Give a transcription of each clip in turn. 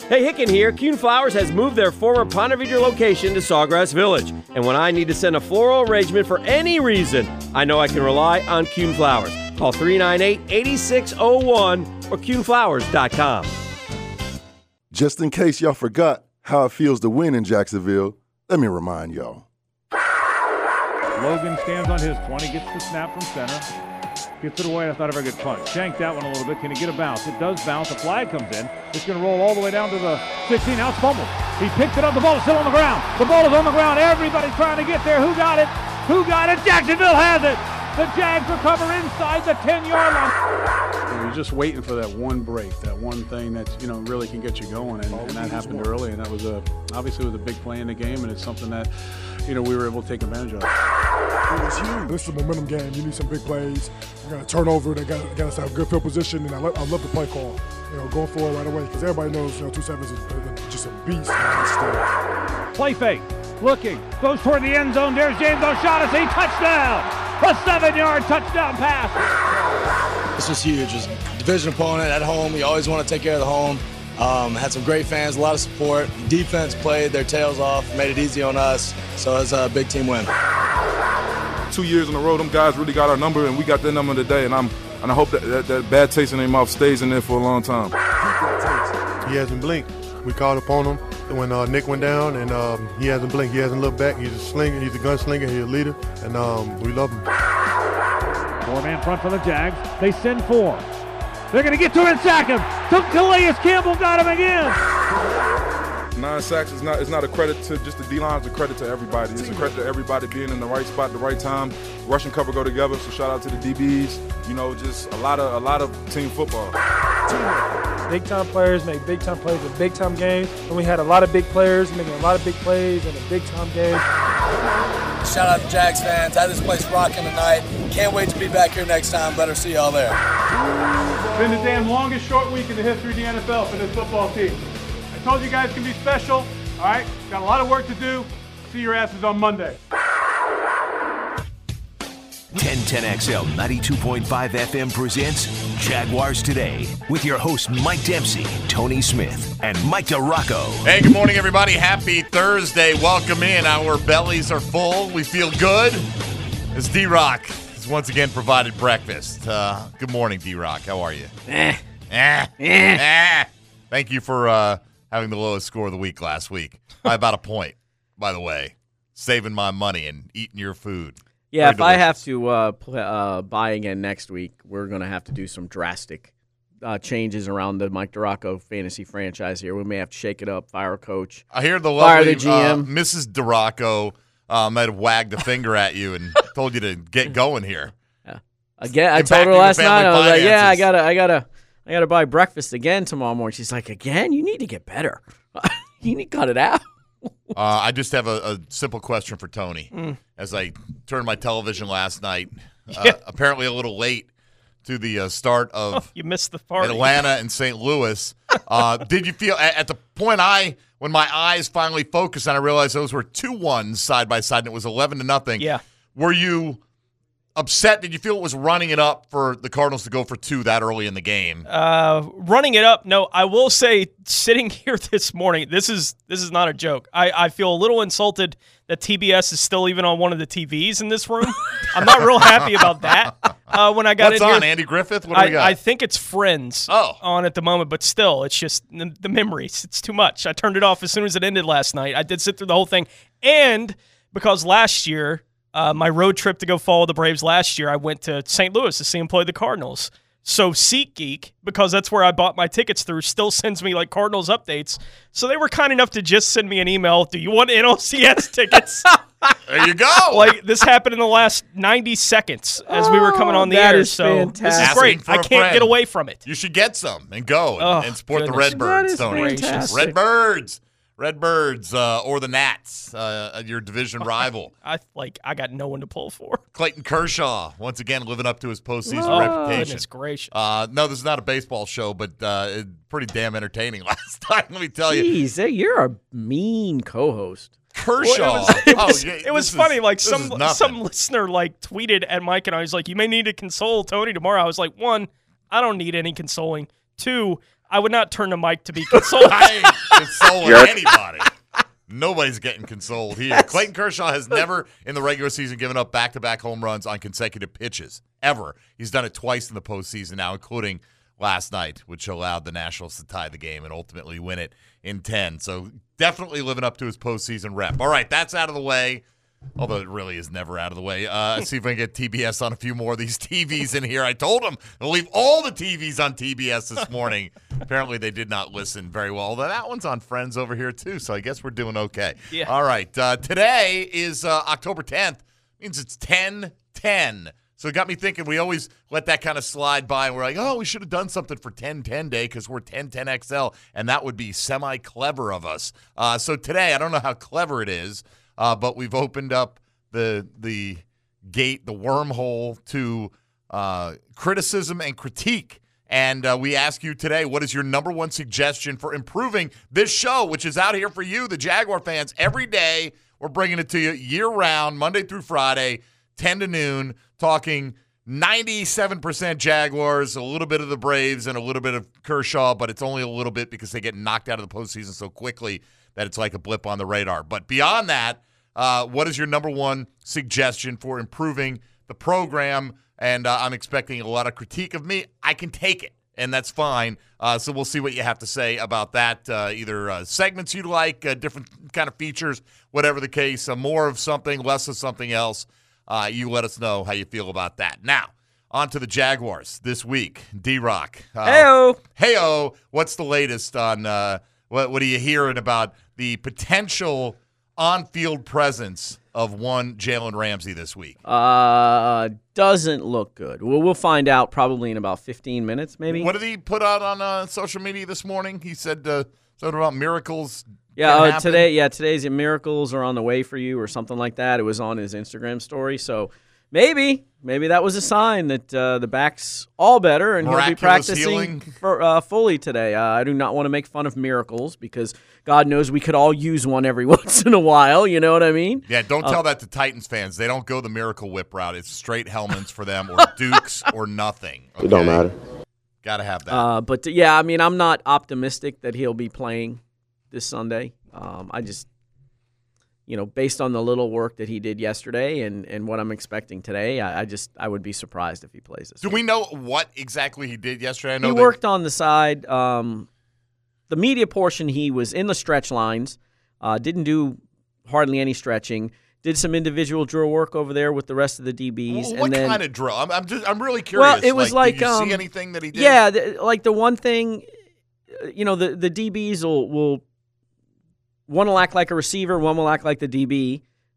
Hey, Hicken here. Kuhn Flowers has moved their former Ponte Vedra location to Sawgrass Village. And when I need to send a floral arrangement for any reason, I know I can rely on Kuhn Flowers. Call 398-8601 or kuhnflowers.com. Just in case y'all forgot how it feels to win in Jacksonville, let me remind y'all. Logan stands on his 20, gets the snap from center. Gets it away, that's not a very good punch. Shanked that one a little bit. Can he get a bounce? It does bounce. A flag comes in. It's going to roll all the way down to the 16. Now it's fumbled. He picked it up. The ball is still on the ground. The ball is on the ground. Everybody's trying to get there. Who got it? Who got it? Jacksonville has it. The Jags recover inside the 10-yard line. You're just waiting for that one break, that one thing that really can get you going, and that happened early, and that was obviously was a big play in the game, and it's something that we were able to take advantage of. It was huge. This is a momentum game. You need some big plays. You got a turnover. They got us to have good field position, and I love the play call. Going forward right away because everybody knows 2-7 is just a beast. Play fake, looking, goes toward the end zone. There's James O'Shaughnessy, touchdown! A 7-yard touchdown pass. This was huge. It was a division opponent at home. You always want to take care of the home. Had some great fans, a lot of support. Defense played their tails off, made it easy on us. So it's a big team win. 2 years in a row, them guys really got our number, and we got their number today. And I hope that bad taste in their mouth stays in there for a long time. He hasn't blinked. We called upon him when Nick went down, and he hasn't blinked. He hasn't looked back. He's a slinger. He's a gunslinger. He's a leader, and we love him. 4-man front for the Jags. They send 4. They're going to get to him and sack him. Took Calais Campbell, got him again. 9 sacks is not a credit to just the D-line. It's a credit to everybody. It's a credit to everybody being in the right spot at the right time. Rush and cover go together. So shout out to the DBs. Just a lot of team football. Big time players make big time plays in big time games, and we had a lot of big players making a lot of big plays in a big time game. Shout out to Jags fans. Had this place rocking tonight. Can't wait to be back here next time. Better see y'all there. It's been the damn longest short week in the history of the NFL for this football team. I told you guys can be special. All right, got a lot of work to do. See your asses on Monday. 1010XL 92.5 FM presents Jaguars Today with your hosts Mike Dempsey, Tony Smith, and Mike DeRocco. Hey, good morning, everybody. Happy Thursday. Welcome in. Our bellies are full. We feel good. As D-Rock has once again provided breakfast. Good morning, D-Rock. How are you? Thank you for having the lowest score of the week last week. By about a point, by the way. Saving my money and eating your food. Yeah, if I have to buy again next week, we're going to have to do some drastic changes around the Mike DeRocco fantasy franchise here. We may have to shake it up, fire a coach. I hear the lovely GM. Mrs. DeRocco might have wagged a finger at you and told you to get going here. Yeah. Again, I told her last night, I was like, yeah, I gotta buy breakfast again tomorrow morning. She's like, again? You need to get better. You need to cut it out. I just have a simple question for Tony. As I turned my television last night, apparently a little late to the start of you missed the party. Atlanta and St. Louis. Did you feel at the point when my eyes finally focused and I realized those were 2-1 side by side and it was 11-0? Yeah. Were you upset? Did you feel it was running it up for the Cardinals to go for 2 that early in the game? Running it up, no. I will say, sitting here this morning, this is not a joke. I feel a little insulted that TBS is still even on one of the TVs in this room. I'm not real happy about that. When I got What's in on, here, Andy Griffith? What do we got? I think it's Friends on at the moment, but still, it's just the memories. It's too much. I turned it off as soon as it ended last night. I did sit through the whole thing. And because last year, my road trip to go follow the Braves last year, I went to St. Louis to see them play the Cardinals. So SeatGeek, because that's where I bought my tickets through, still sends me like Cardinals updates. So they were kind enough to just send me an email. Do you want NLCS tickets? There you go. Like this happened in the last 90 seconds as we were coming on the air. Is so fantastic. This is great. I can't get away from it. You should get some and go and support the goodness. Redbirds, That Tony. is fantastic. Redbirds, or the Nats, your division rival. I got no one to pull for. Clayton Kershaw, once again, living up to his postseason reputation. Goodness gracious. No, this is not a baseball show, but pretty damn entertaining last time, let me tell you. Jeez, you're a mean co-host. Kershaw. It was funny. Like some listener tweeted at Mike and I was like, "You may need to console Tony tomorrow." I was like, 1, I don't need any consoling. 2, I would not turn to Mike to be consoled. I ain't consoling anybody. Nobody's getting consoled here. Yes. Clayton Kershaw has never in the regular season given up back-to-back home runs on consecutive pitches, ever. He's done it twice in the postseason now, including last night, which allowed the Nationals to tie the game and ultimately win it in 10. So definitely living up to his postseason rep. All right, that's out of the way. Although it really is never out of the way. See if I can get TBS on a few more of these TVs in here. I told them to leave all the TVs on TBS this morning. Apparently they did not listen very well. Although that one's on Friends over here too, so I guess we're doing okay. Yeah. All right. Today is October 10th. Means it's 10/10. So it got me thinking we always let that kind of slide by, and we're like, oh, we should have done something for 10/10 day because we're 10/10XL, and that would be semi-clever of us. So today, I don't know how clever it is, but we've opened up the gate, the wormhole to criticism and critique. And we ask you today, what is your number one suggestion for improving this show, which is out here for you, the Jaguar fans, every day. We're bringing it to you year-round, Monday through Friday, 10 to noon, talking 97% Jaguars, a little bit of the Braves, and a little bit of Kershaw, but it's only a little bit because they get knocked out of the postseason so quickly that it's like a blip on the radar. But beyond that, what is your number one suggestion for improving the program? And I'm expecting a lot of critique of me. I can take it, and that's fine. So we'll see what you have to say about that, either segments you'd like, different kind of features, whatever the case, more of something, less of something else. You let us know how you feel about that. Now, on to the Jaguars this week. D-Rock. Hey-o. What's the latest on what are you hearing about the potential on-field presence of one Jalen Ramsey this week? Doesn't look good. Well, we'll find out probably in about 15 minutes, maybe. What did he put out on social media this morning? He said something about miracles. Yeah, today's miracles are on the way for you or something like that. It was on his Instagram story. So maybe that was a sign that the back's all better and he'll be practicing fully today. I do not want to make fun of miracles because God knows we could all use one every once in a while. You know what I mean? Yeah, don't tell that to Titans fans. They don't go the miracle whip route. It's straight helmets for them or Dukes or nothing. Okay? It don't matter. Got to have that. But yeah, I mean, I'm not optimistic that he'll be playing this Sunday. I just, based on the little work that he did yesterday and what I'm expecting today, I would be surprised if he plays this. Do we know what exactly he did yesterday? I know he worked on the side. The media portion, he was in the stretch lines, didn't do hardly any stretching. Did some individual drill work over there with the rest of the DBs. Well, what kind of drill? I'm really curious. Well, it was did you see anything that he did? Yeah, the one thing, the DBs will. One will act like a receiver, one will act like the DB,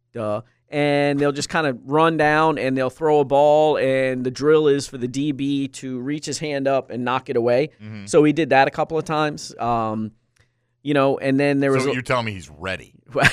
and they'll just kind of run down and they'll throw a ball, and the drill is for the DB to reach his hand up and knock it away. Mm-hmm. So he did that a couple of times, and then there was. So you're telling me he's ready?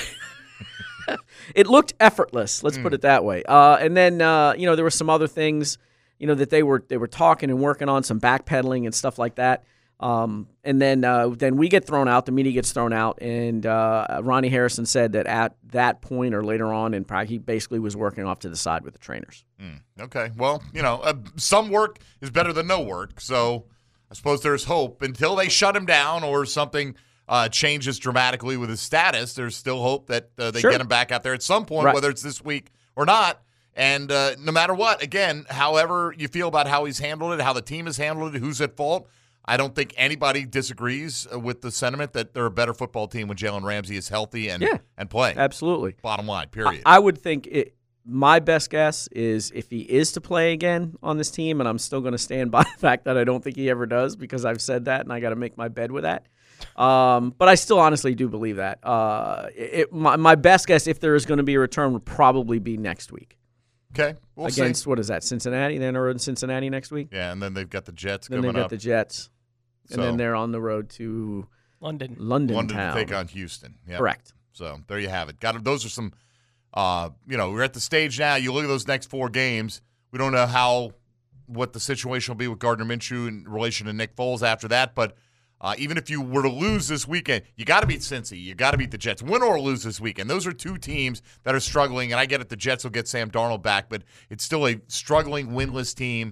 It looked effortless. Let's put it that way. And then there were some other things, that they were talking and working on, some backpedaling and stuff like that. And then we get thrown out. The media gets thrown out, and Ronnie Harrison said that at that point or later on in practice, he basically was working off to the side with the trainers. Okay. Well, some work is better than no work, so I suppose there's hope. Until they shut him down or something changes dramatically with his status, there's still hope that they get him back out there at some point, whether it's this week or not. And no matter what, again, however you feel about how he's handled it, how the team has handled it, who's at fault, I don't think anybody disagrees with the sentiment that they're a better football team when Jalen Ramsey is healthy and playing. Absolutely. Bottom line, period. I would think my best guess is if he is to play again on this team, and I'm still going to stand by the fact that I don't think he ever does because I've said that and I got to make my bed with that. But I still honestly do believe that. My best guess, if there is going to be a return, would probably be next week. Okay. We'll Against, see. What is that, Cincinnati? They're on the road in Cincinnati next week? Yeah, and then they've got the Jets coming up. Then they've got the Jets. And then they're on the road to London town. To take on Houston. Yep. Correct. So there you have it. Those are some, we're at the stage now. You look at those next 4 games. We don't know what the situation will be with Gardner Minshew in relation to Nick Foles after that. But even if you were to lose this weekend, you got to beat Cincy. You got to beat the Jets. Win or lose this weekend. Those are 2 teams that are struggling. And I get it. The Jets will get Sam Darnold back, but it's still a struggling winless team.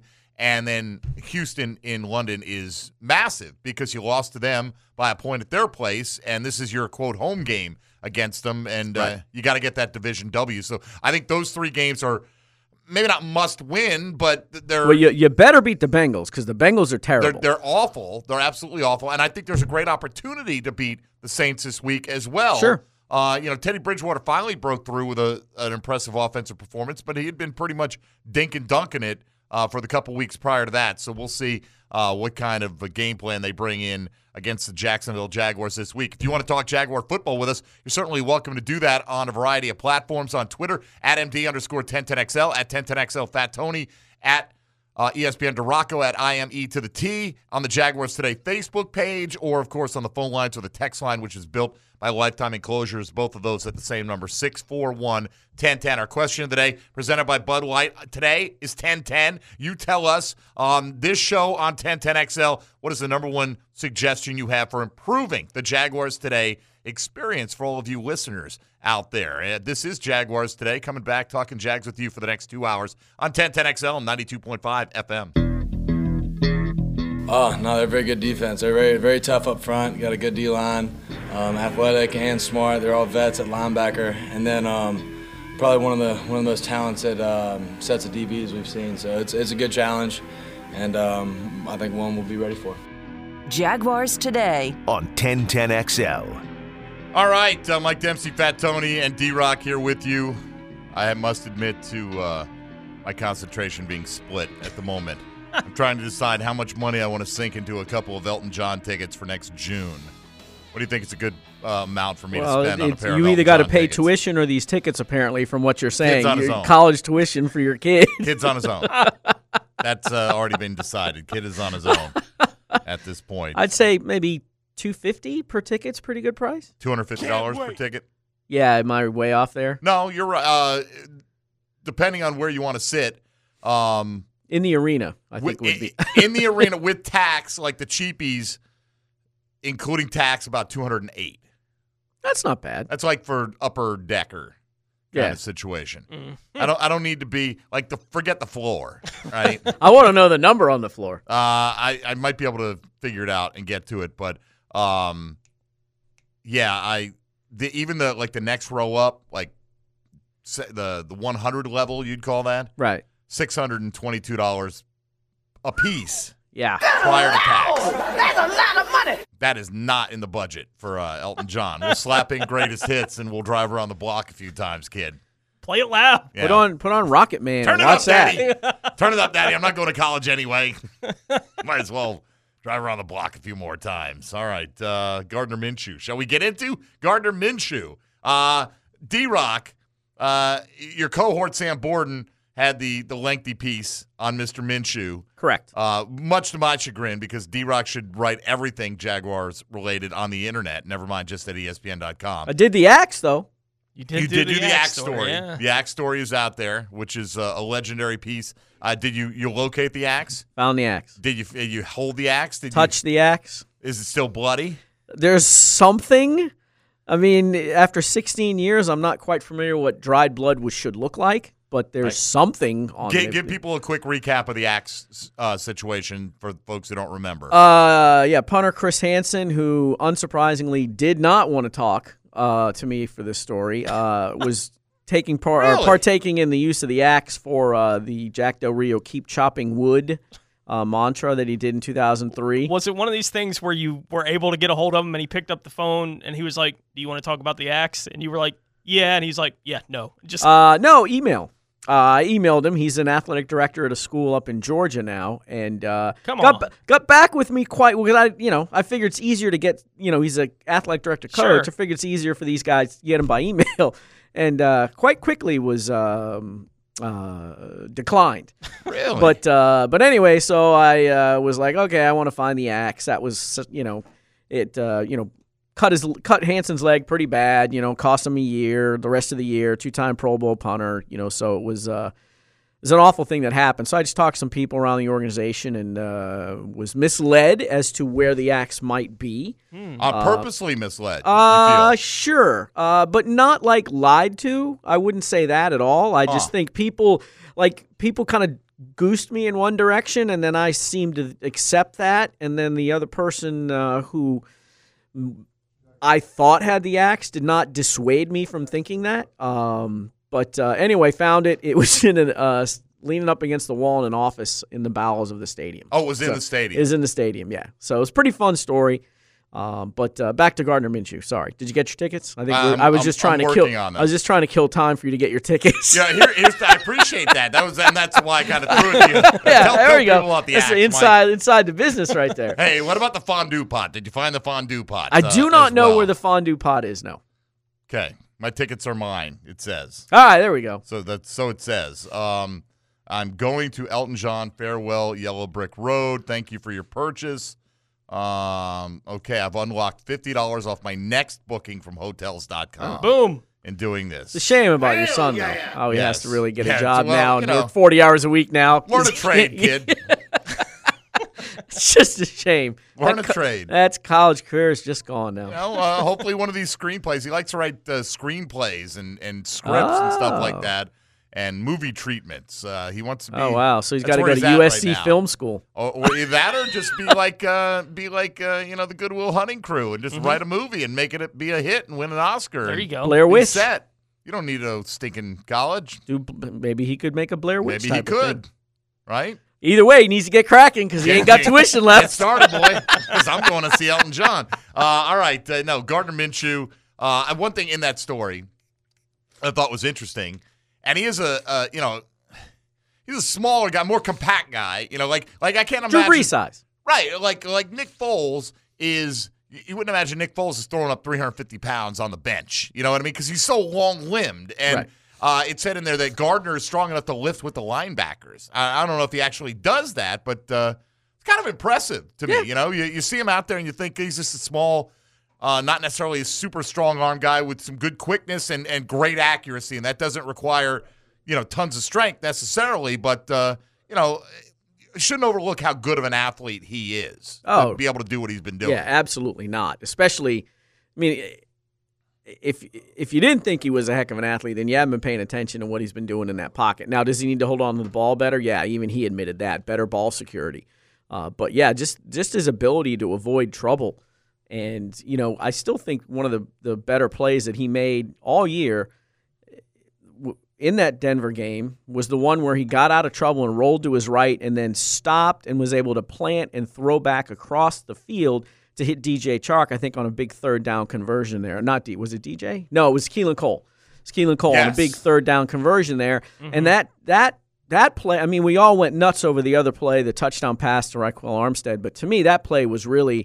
And then Houston in London is massive because you lost to them by a point at their place, and this is your, quote, home game against them, and you got to get that division W. So I think those 3 games are maybe not must win, but they're – Well, you better beat the Bengals because the Bengals are terrible. They're awful. They're absolutely awful. And I think there's a great opportunity to beat the Saints this week as well. Sure. Teddy Bridgewater finally broke through with an impressive offensive performance, but he had been pretty much dink and dunking it for the couple weeks prior to that. So we'll see what kind of a game plan they bring in against the Jacksonville Jaguars this week. If you want to talk Jaguar football with us, you're certainly welcome to do that on a variety of platforms on Twitter, at MD_1010XL, at 1010XL Fat Tony, at ESPN DeRocco, at IME to the T, on the Jaguars Today Facebook page, or, of course, on the phone lines or the text line, which is built by Lifetime Enclosures, both of those at the same number, 641-1010. Our question of the day, presented by Bud Light, today is 1010. You tell us on this show on 1010XL, what is the number one suggestion you have for improving the Jaguars Today experience for all of you listeners out there? This is Jaguars Today, coming back, talking Jags with you for the next 2 hours on 1010XL and 92.5 FM. Oh, no, they're a very good defense. They're very, very tough up front. Got a good D-line, athletic and smart. They're all vets at linebacker, and then probably one of the most talented sets of DBs we've seen. So it's a good challenge, and I think one we'll be ready for. Jaguars Today on 1010XL. All right, Mike Dempsey, Fat Tony, and D-Rock here with you. I must admit to my concentration being split at the moment. I'm trying to decide how much money I want to sink into a couple of Elton John tickets for next June. What do you think is a good amount for me to spend on a pair of You Elton either got to John pay tickets? Tuition or these tickets, apparently, from what you're saying. Kid's on his own. College tuition for your kid. Kid's on his own. That's already been decided. Kid is on his own at this point. I'd say maybe $250 per ticket's a pretty good price. $250 per ticket? Yeah, am I way off there? No, you're right. Depending on where you want to sit. In the arena, I think would be. In the arena with tax, like the cheapies, including tax, about $208. That's not bad. That's like for upper decker kind of situation. I don't need to be like forget the floor, right? I want to know the number on the floor. I might be able to figure it out and get to it, but even the next row up, like the 100 level, you'd call that, right? $622 a piece. Yeah. Prior to tax. That's a lot of money. That is not in the budget for Elton John. We'll slap in greatest hits and we'll drive around the block a few times, kid. Play it loud. Yeah. Put on Rocket Man. Turn it watch up, that. Daddy. Turn it up, Daddy. I'm not going to college anyway. Might as well drive around the block a few more times. All right. Gardner Minshew. Shall we get into Gardner Minshew? D-Rock, your cohort Sam Borden had the lengthy piece on Mr. Minshew. Correct. Much to my chagrin, because D-Rock should write everything Jaguars related on the internet, never mind just at ESPN.com. I did the axe, though. You did do the axe story. Yeah. The axe story is out there, which is a legendary piece. Did you locate the axe? Found the axe. Did you hold the axe? Touch the axe? Is it still bloody? There's something. I mean, after 16 years, I'm not quite familiar what dried blood should look like. But there's something on it. Give people a quick recap of the axe situation for folks who don't remember. Punter Chris Hansen, who unsurprisingly did not want to talk to me for this story, was partaking in the use of the axe for the Jack Del Rio Keep Chopping Wood mantra that he did in 2003. Was it one of these things where you were able to get a hold of him and he picked up the phone and he was like, "Do you want to talk about the axe?" And you were like, "Yeah," and he's like, "Yeah, no." Just no, email. I emailed him. He's an athletic director at a school up in Georgia now, and got back with me quite because I figured it's easier to get he's an athletic director coach. Sure. I figured it's easier for these guys to get him by email, and quite quickly was declined. Really? But anyway, so I was like, okay, I want to find the axe. That was cut Hansen's leg pretty bad, cost him a year, the rest of the year, 2-time Pro Bowl punter, so it was an awful thing that happened. So I just talked to some people around the organization and was misled as to where the axe might be. Purposely misled? Sure, but not like lied to. I wouldn't say that at all. I just think people kind of goosed me in one direction, and then I seemed to accept that, and then the other person who I thought had the axe did not dissuade me from thinking that. But anyway, found it. It was in leaning up against the wall in an office in the bowels of the stadium. Oh, it was in the stadium. It was in the stadium, yeah. So it was a pretty fun story. But back to Gardner Minshew. Sorry, did you get your tickets? I think I was just trying to kill. I was just trying to kill time for you to get your tickets. Yeah, I appreciate that. And that's why I kind of threw it to you. Yeah, there we go. That's inside the business right there. Hey, what about the fondue pot? Did you find the fondue pot? I do not know where the fondue pot is. No. Okay, my tickets are mine. It says. All right, there we go. So it says. I'm going to Elton John Farewell Yellow Brick Road. Thank you for your purchase. Okay, I've unlocked $50 off my next booking from Hotels.com. Boom. In doing this. It's a shame about your son, though. Oh, he has to really get a job now and work work 40 hours a week now. Learn a trade, kid. It's just a shame. Learn a trade. That's college career is just gone now. Hopefully one of these screenplays. He likes to write screenplays and scripts and stuff like that. And movie treatments. He wants to be. Oh wow! So he's got to go to USC Film School. Or that, or just be like the Goodwill Hunting crew and just write a movie and make it be a hit and win an Oscar. There you go. Blair Witch. Set. You don't need a stinking college. Maybe he could make a Blair Witch. Maybe he could. Right. Either way, he needs to get cracking because he ain't got tuition left. Get started, boy. Because I'm going to see Elton John. All right. No, Gardner Minshew. One thing in that story I thought was interesting. And he is he's a smaller guy, more compact guy. Like I can't imagine. Drew Brees size. Right. Like Nick Foles is, you wouldn't imagine Nick Foles is throwing up 350 pounds on the bench. You know what I mean? Because he's so long-limbed. And it said in there that Gardner is strong enough to lift with the linebackers. I don't know if he actually does that, but it's kind of impressive to me. You see him out there and you think he's just a small, not necessarily a super strong arm guy with some good quickness and great accuracy, and that doesn't require, tons of strength necessarily, but, shouldn't overlook how good of an athlete he is to be able to do what he's been doing. Yeah, absolutely not. Especially, if you didn't think he was a heck of an athlete, then you haven't been paying attention to what he's been doing in that pocket. Now, does he need to hold on to the ball better? Yeah, even he admitted that. Better ball security. But, yeah, just his ability to avoid trouble. And, I still think one of the better plays that he made all year in that Denver game was the one where he got out of trouble and rolled to his right and then stopped and was able to plant and throw back across the field to hit DJ Chark, I think, on a big third down conversion there. Was it DJ? No, it was Keelan Cole. It's Keelan Cole on a big third down conversion there. Mm-hmm. And that play, we all went nuts over the other play, the touchdown pass to Raquel Armstead, but to me that play was really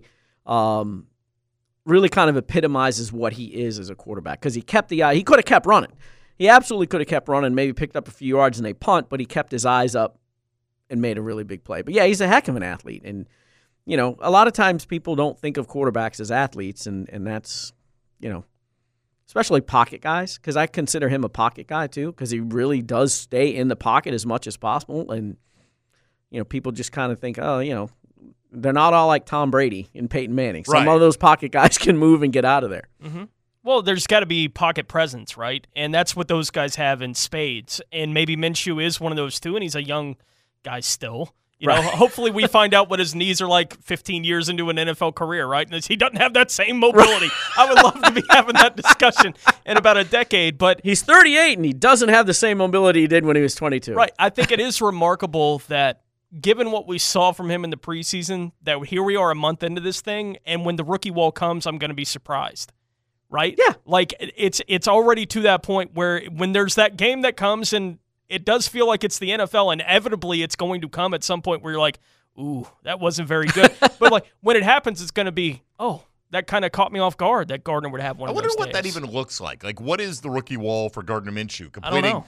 kind of epitomizes what he is as a quarterback because he kept the eye. He could have kept running. He absolutely could have kept running, maybe picked up a few yards and they punt, but he kept his eyes up and made a really big play. But, yeah, he's a heck of an athlete. And, a lot of times people don't think of quarterbacks as athletes, and that's, especially pocket guys, because I consider him a pocket guy too because he really does stay in the pocket as much as possible. And, people just kind of think, they're not all like Tom Brady and Peyton Manning. Some of those pocket guys can move and get out of there. Mm-hmm. Well, there's got to be pocket presence, right? And that's what those guys have in spades. And maybe Minshew is one of those too, and he's a young guy still. Hopefully we find out what his knees are like 15 years into an NFL career, right? And he doesn't have that same mobility. I would love to be having that discussion in about a decade. But he's 38, and he doesn't have the same mobility he did when he was 22. Right. I think it is remarkable that given what we saw from him in the preseason, that here we are a month into this thing, and when the rookie wall comes, I'm going to be surprised. Right? Yeah. Like, it's already to that point where when there's that game that comes and it does feel like it's the NFL, inevitably it's going to come at some point where you're like, ooh, that wasn't very good. But, like, when it happens, it's going to be, that kind of caught me off guard that Gardner would have one of those days. I wonder what that even looks like. Like, what is the rookie wall for Gardner Minshew? Completing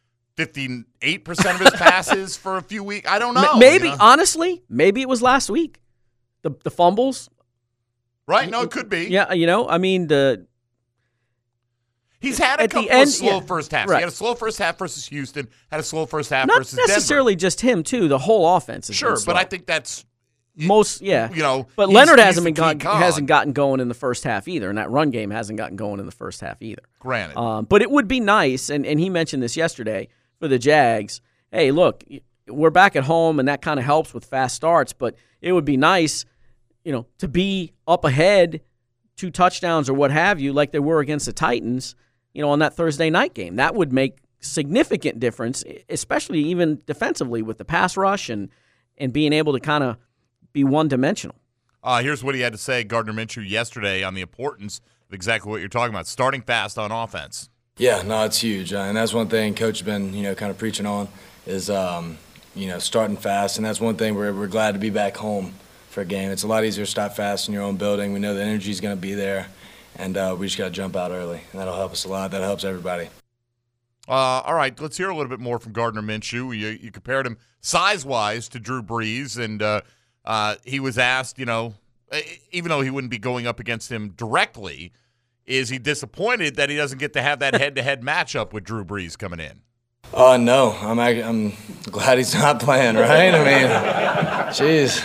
58% of his passes for a few weeks? I don't know. Maybe, honestly, maybe it was last week. The fumbles. Right? No, it could be. Yeah, He's had a couple of slow first halves. Right. He had a slow first half versus Houston, had a slow first half versus Denver. Not necessarily just him, too. The whole offense is sure, but I think that's most, yeah. But Leonard hasn't gotten going in the first half either, and that run game hasn't gotten going in the first half either. Granted. But it would be nice, and he mentioned this yesterday, for the Jags, hey, look, we're back at home, and that kind of helps with fast starts. But it would be nice, to be up ahead 2 touchdowns or what have you, like they were against the Titans, on that Thursday night game. That would make significant difference, especially even defensively with the pass rush and being able to kind of be one-dimensional. Here's what he had to say, Gardner Minshew, yesterday on the importance of exactly what you're talking about, starting fast on offense. Yeah, no, it's huge, and that's one thing Coach has been, kind of preaching on is, starting fast, and that's one thing we're glad to be back home for a game. It's a lot easier to start fast in your own building. We know the energy is going to be there, and we just got to jump out early, and that'll help us a lot. That helps everybody. All right, let's hear a little bit more from Gardner Minshew. You compared him size-wise to Drew Brees, and he was asked, even though he wouldn't be going up against him directly, is he disappointed that he doesn't get to have that head-to-head matchup with Drew Brees coming in? No, I'm glad he's not playing, right? I mean, jeez,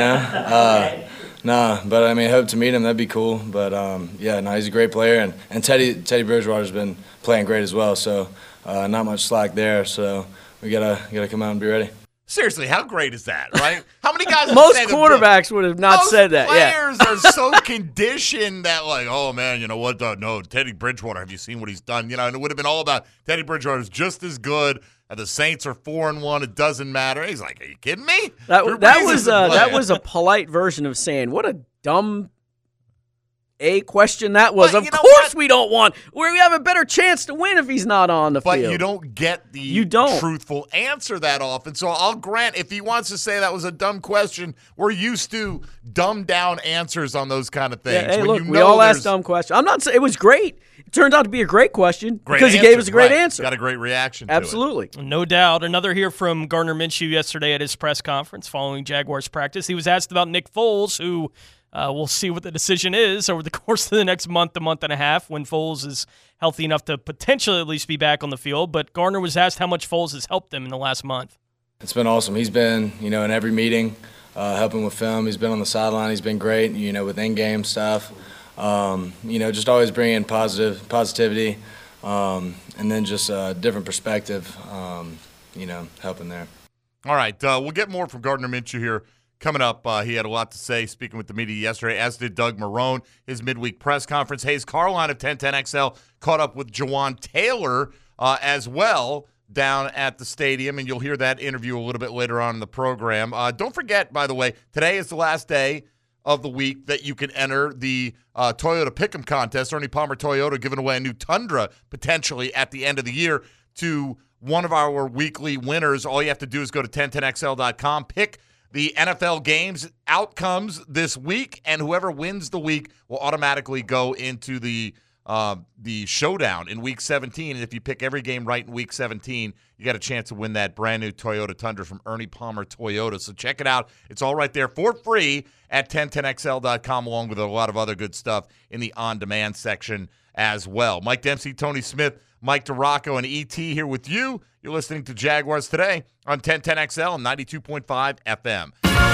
nah, but I mean, hope to meet him. That'd be cool. But he's a great player, and Teddy Bridgewater's been playing great as well. So not much slack there. So we gotta come out and be ready. Seriously, how great is that, right? How many guys? Most quarterbacks would have not said that. Players are so conditioned that, like, oh man, you know what? No, Teddy Bridgewater. Have you seen what he's done? And it would have been all about Teddy Bridgewater is just as good. And the Saints are 4-1. It doesn't matter. He's like, are you kidding me? That was a polite version of saying, what a dumb question that was. Of course we don't want. We have a better chance to win if he's not on the field. But you don't get the truthful answer that often. So I'll grant if he wants to say that was a dumb question, we're used to dumbed down answers on those kind of things. Yeah, hey, look, we all ask dumb questions. I'm not saying it was great. It turned out to be a great question because he gave us a great answer. Got a great reaction. Absolutely. To it. No doubt. Another here from Gardner Minshew yesterday at his press conference following Jaguars practice. He was asked about Nick Foles, who we'll see what the decision is over the course of the next month and a half when Foles is healthy enough to potentially at least be back on the field. But Gardner was asked how much Foles has helped him in the last month. It's been awesome. He's been, in every meeting, helping with film. He's been on the sideline. He's been great, with in-game stuff. Just always bringing positivity, and then just a different perspective, helping there. All right, we'll get more from Gardner Minshew here. Coming up, he had a lot to say speaking with the media yesterday, as did Doug Marrone, his midweek press conference. Hayes Carline of 1010XL caught up with Jawan Taylor as well down at the stadium, and you'll hear that interview a little bit later on in the program. Don't forget, by the way, today is the last day of the week that you can enter the Toyota Pick'em contest. Ernie Palmer Toyota giving away a new Tundra potentially at the end of the year to one of our weekly winners. All you have to do is go to 1010XL.com, pick the NFL games outcomes this week, and whoever wins the week will automatically go into the showdown in Week 17. And if you pick every game right in Week 17, you got a chance to win that brand new Toyota Tundra from Ernie Palmer Toyota. So check it out. It's all right there for free at 1010XL.com, along with a lot of other good stuff in the on-demand section as well. Mike Dempsey, Tony Smith, Mike DeRocco, and E.T. here with you. You're listening to Jaguars Today on 1010XL and 92.5 FM.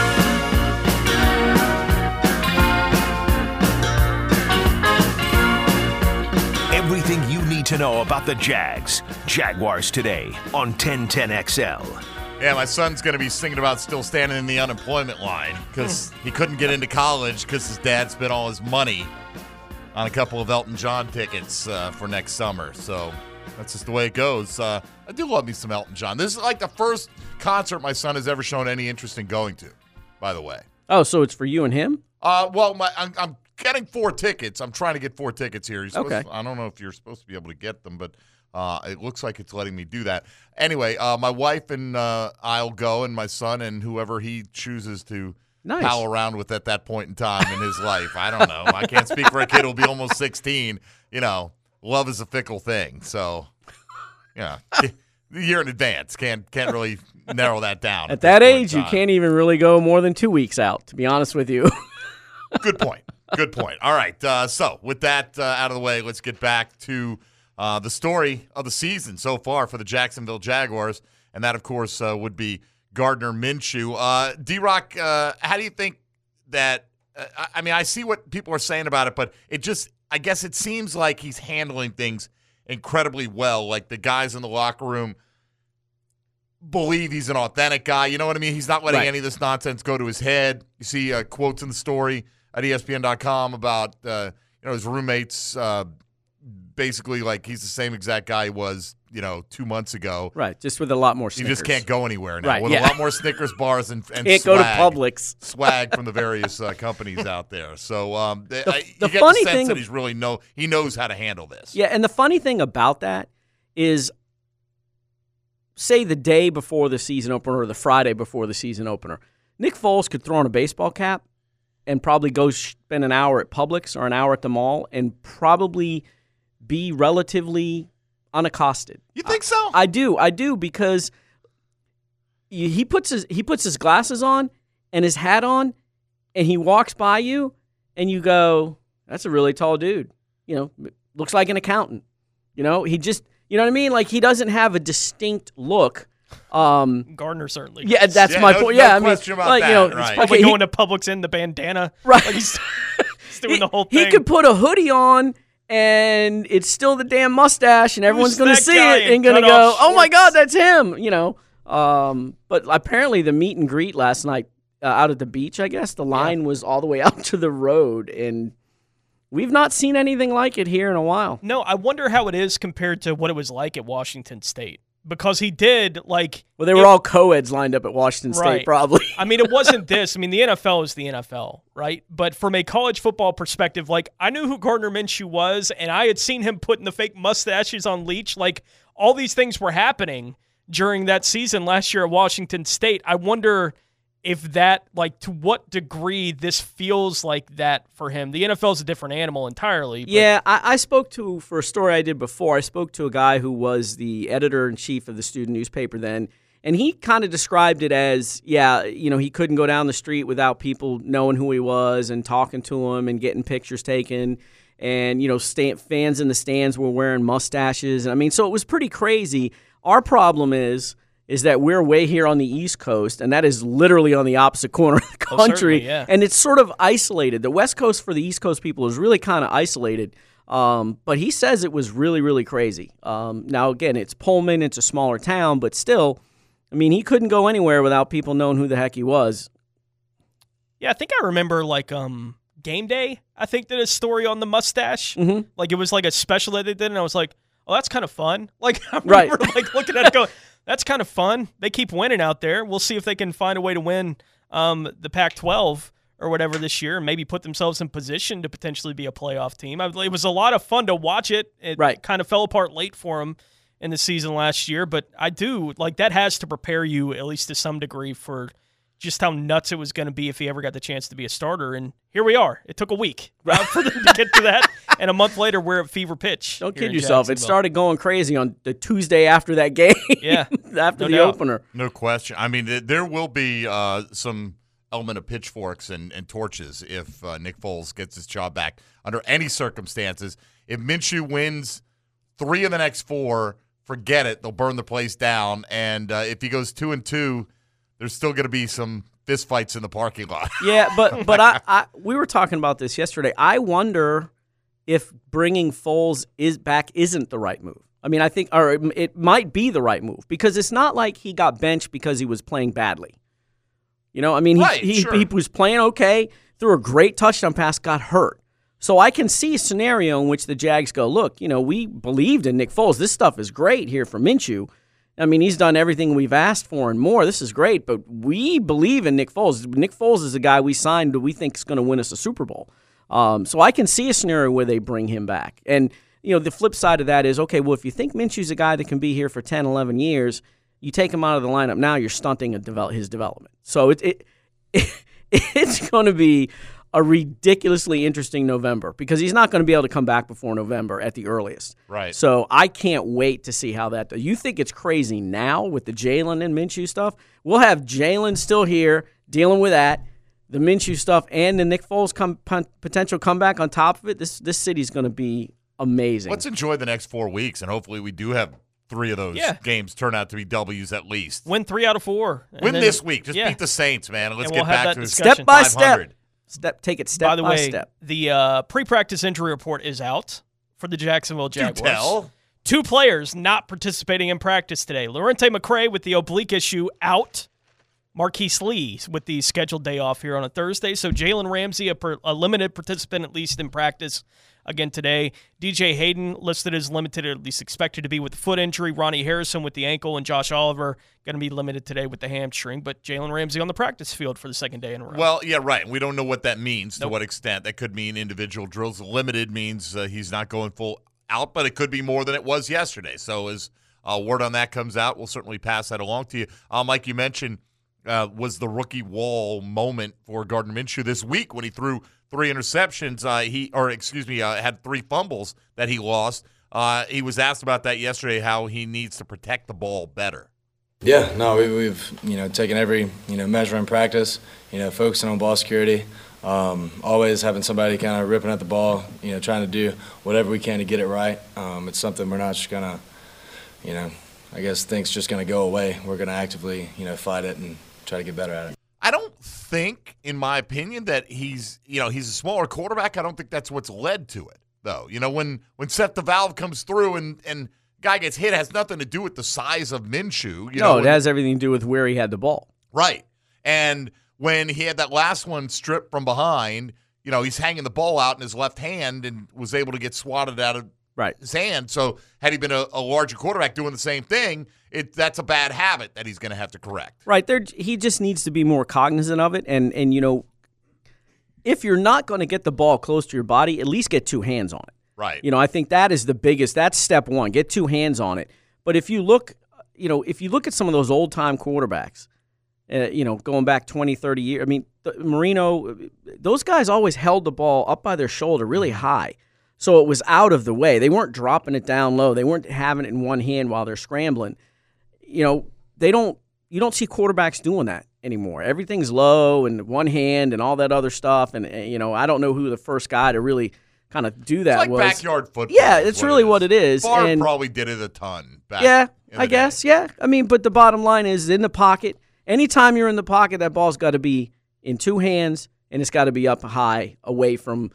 Everything you need to know about the Jags. Jaguars Today on 1010XL. Yeah, my son's going to be thinking about still standing in the unemployment line because he couldn't get into college because his dad spent all his money on a couple of Elton John tickets for next summer. So that's just the way it goes. I do love me some Elton John. This is like the first concert my son has ever shown any interest in going to, by the way. Oh, so it's for you and him? Well, I'm getting 4 tickets. I'm trying to get 4 tickets here. Okay. I don't know if you're supposed to be able to get them, but it looks like it's letting me do that. Anyway, my wife and I'll go, and my son and whoever he chooses to pal around with at that point in time in his life. I don't know. I can't speak for a kid who'll be almost 16. Love is a fickle thing. So, a year in advance. Can't really narrow that down. At that age, you can't even really go more than 2 weeks out, to be honest with you. Good point. Good point. All right. So with that out of the way, let's get back to the story of the season so far for the Jacksonville Jaguars, and that, of course, would be Gardner Minshew. D-Rock, how do you think that I see what people are saying about it, but I guess it seems like he's handling things incredibly well. Like the guys in the locker room, believe he's an authentic guy. You know what I mean? He's not letting Right. any of this nonsense go to his head. You see quotes in the story at ESPN.com about his roommates basically like he's the same exact guy he was 2 months ago. Right, just with a lot more He Snickers. just can't go anywhere now Right, with yeah. a lot more Snickers bars and Can't swag, go to Publix. swag from the various companies out there. So the you get funny the sense thing that he knows how to handle this. Yeah, and the funny thing about that is, say the day before the season opener or the Friday before the season opener, Nick Foles could throw on a baseball cap and probably go spend an hour at Publix or an hour at the mall and probably be relatively unaccosted. You think so? I do because he puts his glasses on and his hat on and he walks by you and you go, that's a really tall dude. Looks like an accountant. He just, you know what I mean? Like, he doesn't have a distinct look. Gardner certainly does. Yeah, that's my point. Yeah, I mean, question about that, He's right. probably going to Publix in the bandana. Right. Like he's doing the whole thing. He could put a hoodie on and it's still the damn mustache and everyone's going to that see guy it in and going to go, cutoff oh my shorts?" God, that's him, But apparently the meet and greet last night out at the beach, I guess, the line was all the way out to the road and we've not seen anything like it here in a while. No, I wonder how it is compared to what it was like at Washington State. Because he did, like... Well, they were all co-eds lined up at Washington State, Right. probably. I mean, it wasn't this. I mean, the NFL is the NFL, right? But from a college football perspective, like, I knew who Gardner Minshew was, and I had seen him putting the fake mustaches on Leach. Like, all these things were happening during that season last year at Washington State. I wonder if that, like, to what degree this feels like that for him. The NFL is a different animal entirely. But Yeah, I spoke to, for a story I did before, I spoke to a guy who was the editor-in-chief of the student newspaper then, and he kind of described it as, he couldn't go down the street without people knowing who he was and talking to him and getting pictures taken, and, fans in the stands were wearing mustaches. And I mean, so it was pretty crazy. Our problem is that we're way here on the East Coast, and that is literally on the opposite corner of the country. certainly, yeah. And it's sort of isolated. The West Coast for the East Coast people is really kind of isolated. But he says it was really, really crazy. Now, again, it's Pullman. It's a smaller town, but still, I mean, he couldn't go anywhere without people knowing who the heck he was. Yeah, I think I remember, like, Game Day, I think, did a story on the mustache. Mm-hmm. Like, it was like a special that they did, and I was like, oh, that's kind of fun. Like, I remember, like, looking at it going, that's kind of fun. They keep winning out there. We'll see if they can find a way to win the Pac-12 or whatever this year and maybe put themselves in position to potentially be a playoff team. It was a lot of fun to watch it. It kind of fell apart late for them in the season last year, but I do, like, that has to prepare you, at least to some degree, for just how nuts it was going to be if he ever got the chance to be a starter. And here we are. It took a week for them to get to that, and a month later, we're at fever pitch. Don't kid yourself. It started going crazy on the Tuesday after that game. Yeah. after the opener. No question. I mean, there will be some element of pitchforks and torches if Nick Foles gets his job back under any circumstances. If Minshew wins 3 of the next 4, forget it. They'll burn the place down. And if he goes 2-2, there's still going to be some fistfights in the parking lot. Yeah, but I we were talking about this yesterday. I wonder if bringing Foles back isn't the right move. I mean, I think, or it might be the right move because it's not like he got benched because he was playing badly. I mean, he was playing okay, threw a great touchdown pass, got hurt. So I can see a scenario in which the Jags go, look, we believed in Nick Foles. This stuff is great here for Minshew. I mean, he's done everything we've asked for and more. This is great, but we believe in Nick Foles. Nick Foles is a guy we signed that we think is going to win us a Super Bowl. So I can see a scenario where they bring him back. And, the flip side of that is, okay, well, if you think Minshew's a guy that can be here for 10, 11 years, you take him out of the lineup now, you're stunting his development. So it's going to be a ridiculously interesting November because he's not going to be able to come back before November at the earliest. Right. So I can't wait to see how that does. You think it's crazy now with the Jalen and Minshew stuff? We'll have Jalen still here dealing with that, the Minshew stuff, and the Nick Foles potential comeback on top of it. This city's going to be amazing. Let's enjoy the next 4 weeks, and hopefully we do have 3 of those games turn out to be W's at least. Win 3 out of 4. Win this week. Just beat the Saints, man, and let's get back to step by 500. step. Take it step by the way, step. The pre-practice injury report is out for the Jacksonville Jaguars. Do tell. Two players not participating in practice today. Lorente McCray with the oblique issue out. Marquise Lee with the scheduled day off here on a Thursday. So Jalen Ramsey, a limited participant at least in practice again today. DJ Hayden listed as limited, or at least expected to be with the foot injury. Ronnie Harrison with the ankle, and Josh Oliver going to be limited today with the hamstring. But Jalen Ramsey on the practice field for the second day in a row. Well, yeah, right. We don't know what that means, to what extent. That could mean individual drills. Limited means he's not going full out, but it could be more than it was yesterday. So as word on that comes out, we'll certainly pass that along to you. Mike, you mentioned was the rookie wall moment for Gardner Minshew this week when he threw 3 interceptions. Had 3 fumbles that he lost. He was asked about that yesterday, how he needs to protect the ball better. Yeah, no, we've taken every measure in practice, focusing on ball security, always having somebody kind of ripping at the ball, trying to do whatever we can to get it right. It's something we're not just gonna, I guess think's just gonna go away. We're gonna actively, fight it and try to get better at it. I don't think, in my opinion, that he's a smaller quarterback. I don't think that's what's led to it, though. When Seth the Valve comes through and guy gets hit, it has nothing to do with the size of Minshew. It has everything to do with where he had the ball. Right. And when he had that last one stripped from behind, he's hanging the ball out in his left hand and was able to get swatted out of his hand. So had he been a larger quarterback doing the same thing, that's a bad habit that he's going to have to correct. Right. He just needs to be more cognizant of it. And if you're not going to get the ball close to your body, at least get 2 hands on it. Right. I think that is the biggest. That's step one. Get 2 hands on it. But if you look at some of those old-time quarterbacks, going back 20, 30 years, Marino, those guys always held the ball up by their shoulder really high. So it was out of the way. They weren't dropping it down low. They weren't having it in one hand while they're scrambling. You don't see quarterbacks doing that anymore. Everything's low and one hand and all that other stuff. And, I don't know who the first guy to really kind of do that was. It's like backyard football. Yeah, it's really what it is. Favre probably did it a ton back in the guess, yeah. But the bottom line is in the pocket. Anytime you're in the pocket, that ball's got to be in 2 hands, and it's got to be up high away from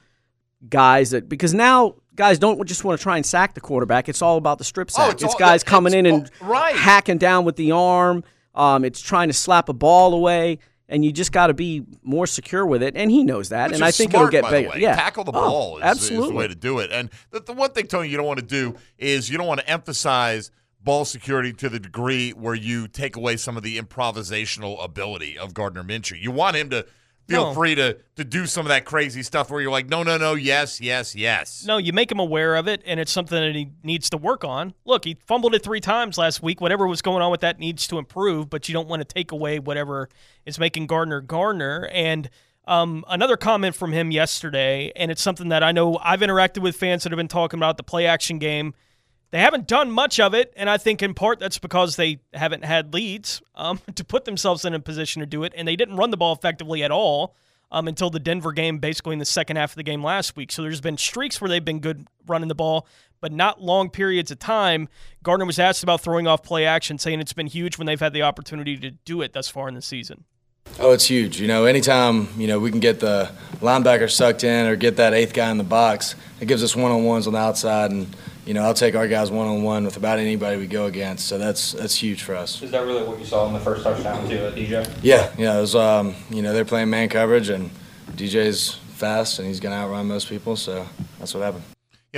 guys because now guys don't just want to try and sack the quarterback. It's all about the strip sack. It's guys coming in and hacking down with the arm. It's trying to slap a ball away, and you just got to be more secure with it. And he knows that, Which and I is think smart, it'll get by the bigger. way. Yeah, Tackle the ball is the way to do it. And the one thing, Tony, you don't want to do is you don't want to emphasize ball security to the degree where you take away some of the improvisational ability of Gardner Minshew. You want him to feel free to do some of that crazy stuff where you're like, no, yes, yes, yes. No, you make him aware of it, and it's something that he needs to work on. Look, he fumbled it 3 times last week. Whatever was going on with that needs to improve, but you don't want to take away whatever is making Gardner. And another comment from him yesterday, and it's something that I know I've interacted with fans that have been talking about the play-action game. They haven't done much of it, and I think in part that's because they haven't had leads to put themselves in a position to do it, and they didn't run the ball effectively at all until the Denver game, basically in the second half of the game last week. So there's been streaks where they've been good running the ball, but not long periods of time. Gardner was asked about throwing off play action, saying it's been huge when they've had the opportunity to do it thus far in the season. Oh, it's huge. Anytime, we can get the linebacker sucked in or get that 8th guy in the box, it gives us one-on-ones on the outside, and I'll take our guys one-on-one with about anybody we go against, so that's huge for us. Is that really what you saw in the first touchdown too, DJ? Yeah, it was, they're playing man coverage, and DJ's fast, and he's going to outrun most people, so that's what happened.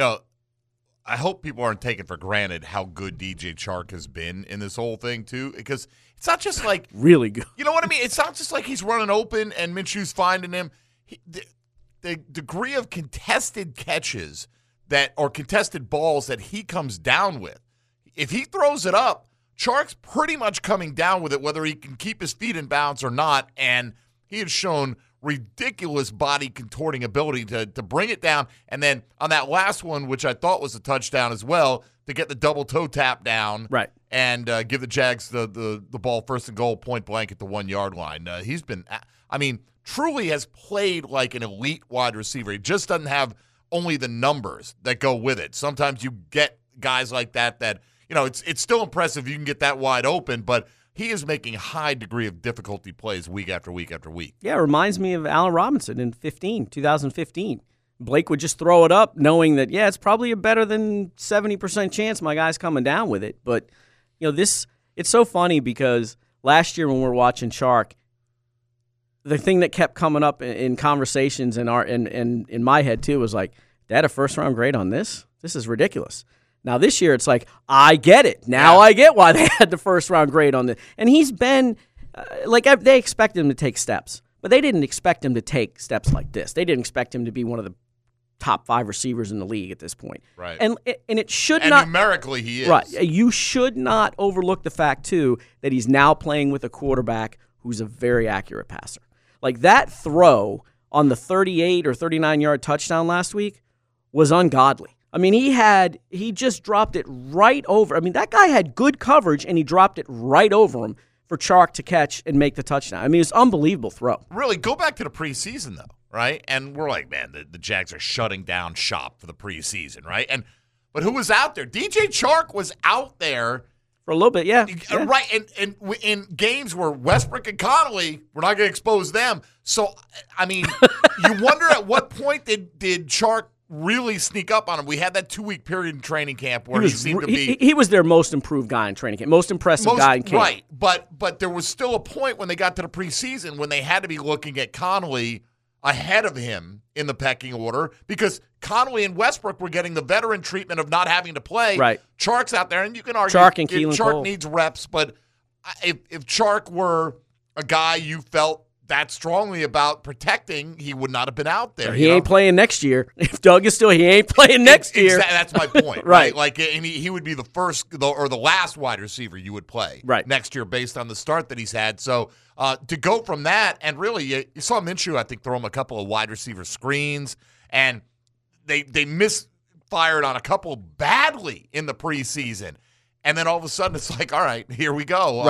I hope people aren't taking for granted how good DJ Chark has been in this whole thing, too, because it's not just like – really good. You know what I mean? It's not just like he's running open and Minshew's finding him. The degree of contested catches or contested balls that he comes down with, if he throws it up, Chark's pretty much coming down with it, whether he can keep his feet in bounds or not, and he has shown ridiculous body contorting ability to bring it down. And then on that last one, which I thought was a touchdown as well, to get the double toe tap down and give the Jags the ball first and goal point blank at the 1 yard line. He's been, truly has played like an elite wide receiver. He just doesn't have only the numbers that go with it. Sometimes you get guys like that, it's still impressive you can get that wide open, but he is making a high degree of difficulty plays week after week after week. Yeah, it reminds me of Allen Robinson in 2015. Blake would just throw it up knowing that, it's probably a better than 70% chance my guy's coming down with it. But, it's so funny because last year when we were watching Chark, the thing that kept coming up in conversations in my head too was like, they had a first-round grade on this? This is ridiculous. Now this year it's like, I get it. Now I get why they had the first-round grade on this. And he's been, they expected him to take steps, but they didn't expect him to take steps like this. They didn't expect him to be one of the top 5 receivers in the league at this point. Right. And it should and not. Numerically, he is. Right. You should not overlook the fact, too, that he's now playing with a quarterback who's a very accurate passer. Like that throw on the 38 or 39-yard touchdown last week was ungodly. I mean, he just dropped it right over. I mean, that guy had good coverage, and he dropped it right over him for Chark to catch and make the touchdown. I mean, it's an unbelievable throw. Really, go back to the preseason, though, right? And we're like, man, the Jags are shutting down shop for the preseason, right? But who was out there? DJ Chark was out there. For a little bit, yeah. Right, and in games where Westbrook and Connolly, we're not going to expose them. So, I mean, you wonder at what point did Chark really sneak up on him? We had that 2-week period in training camp where he seemed to be. He was their most improved guy in training camp, most impressive guy in camp. Right, but there was still a point when they got to the preseason when they had to be looking at Connolly ahead of him in the pecking order because Connolly and Westbrook were getting the veteran treatment of not having to play. Right. Chark's out there, and you can argue Chark and Keelan Chark Cole needs reps, but if Chark were a guy you felt that strongly about protecting, he would not have been out there. He ain't playing next year. If Doug is still, he ain't playing next year. That's my point. Right. Like, and he would be the first or the last wide receiver you would play next year based on the start that he's had. So to go from that, and really, you saw Minshew, I think, throw him a couple of wide receiver screens, and they misfired on a couple badly in the preseason. And then all of a sudden, it's like, all right, here we go.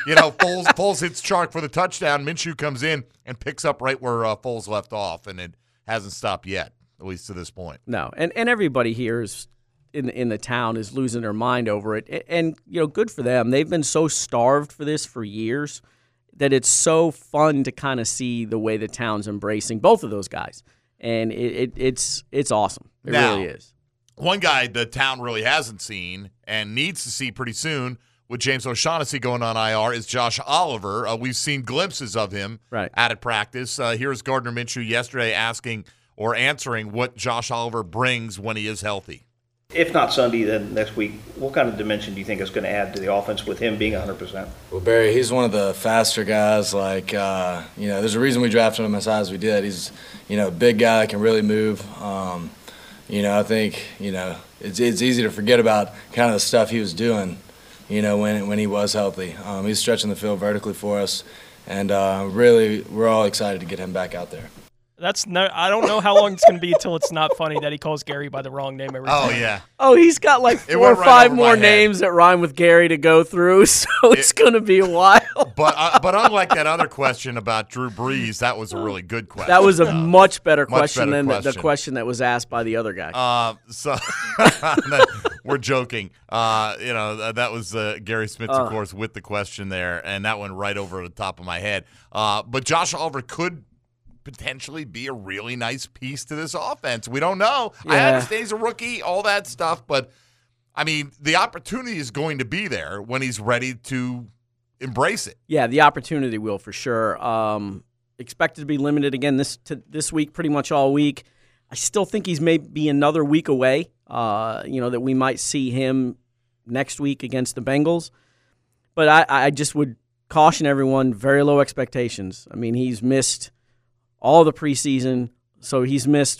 Foles hits Chark for the touchdown. Minshew comes in and picks up right where Foles left off, and it hasn't stopped yet, at least to this point. No, and everybody here is in the town is losing their mind over it. And, good for them. They've been so starved for this for years that it's so fun to kind of see the way the town's embracing both of those guys. And it's awesome. It really is. One guy the town really hasn't seen and needs to see pretty soon with James O'Shaughnessy going on IR is Josh Oliver. We've seen glimpses of him at practice. Here's Gardner Minshew yesterday answering what Josh Oliver brings when he is healthy. If not Sunday, then next week, what kind of dimension do you think is going to add to the offense with him being 100%? Well, Barry, he's one of the faster guys. There's a reason we drafted him as high as we did. He's, a big guy that can really move. I think, it's easy to forget about kind of the stuff he was doing, when he was healthy. He's stretching the field vertically for us, and really we're all excited to get him back out there. I don't know how long it's going to be until it's not funny that he calls Gary by the wrong name every time. Oh, yeah. Oh, he's got like 4 or 5 more names that rhyme with Gary to go through, so it's going to be a while. But unlike that other question about Drew Brees, that was a really good question. That was a much better question than the question that was asked by the other guy. We're joking. That was Gary Smith, of course, with the question there, and that went right over the top of my head. But Josh Oliver could potentially be a really nice piece to this offense. We don't know. Yeah. I understand he's a rookie, all that stuff, but I mean, the opportunity is going to be there when he's ready to embrace it. Yeah, the opportunity will for sure. Expected to be limited again this week, pretty much all week. I still think he's maybe another week away. That we might see him next week against the Bengals. But I just would caution everyone, very low expectations. I mean, he's missed all the preseason, so he's missed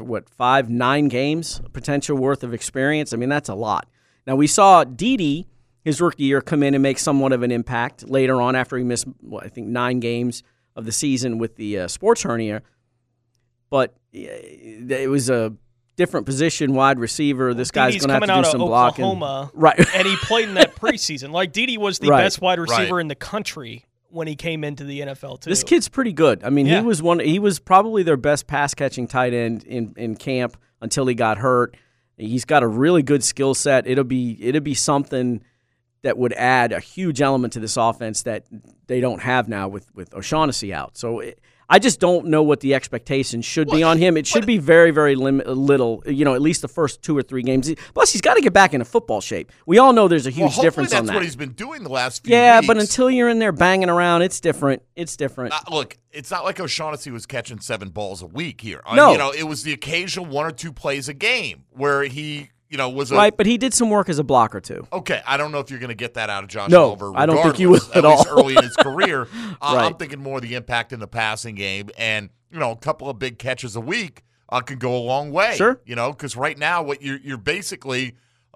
9 games potential worth of experience. I mean, that's a lot. Now, we saw Dede, his rookie year, come in and make somewhat of an impact later on after he missed, 9 games of the season with the sports hernia. But it was a different position, wide receiver. This guy's going to have to do some blocking. Oklahoma, right? And he played in that preseason. Like, Dede was the best wide receiver in the country when he came into the NFL too. This kid's pretty good. I mean, he was probably their best pass catching tight end in camp until he got hurt. He's got a really good skill set. It'll be something that would add a huge element to this offense that they don't have now with O'Shaughnessy out. So I just don't know what the expectation should be on him. It should be very, very little, at least the first 2 or 3 games. Plus, he's got to get back into football shape. We all know there's a huge difference on that. That's what he's been doing the last few weeks. Yeah, but until you're in there banging around, it's different. It's different. Look, it's not like O'Shaughnessy was catching 7 balls a week here. No. It was the occasional 1 or 2 plays a game where he was right, but he did some work as a blocker too. Okay, I don't know if you're going to get that out of Josh No, Oliver. I don't think you will at all. Least early in his career, Right. I'm thinking more of the impact in the passing game, and a couple of big catches a week can go a long way. Sure, because right now what you're basically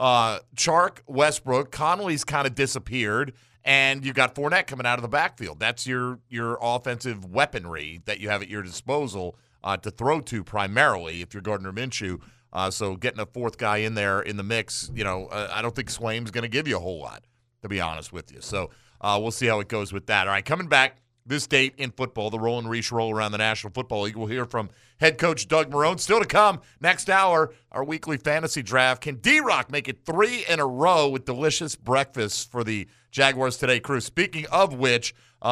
Chark, Westbrook, Connolly's kind of disappeared, and you got Fournette coming out of the backfield. That's your offensive weaponry that you have at your disposal to throw to primarily if you're Gardner Minshew. So getting a 4th guy in there in the mix, I don't think Swaim's going to give you a whole lot, to be honest with you. So we'll see how it goes with that. All right, coming back this date in football, the Roll and Reach roll around the National Football League. We'll hear from head coach Doug Marrone. Still to come next hour, our weekly fantasy draft. Can D-Rock make it 3 in a row with delicious breakfasts for the Jaguars Today crew? Speaking of which,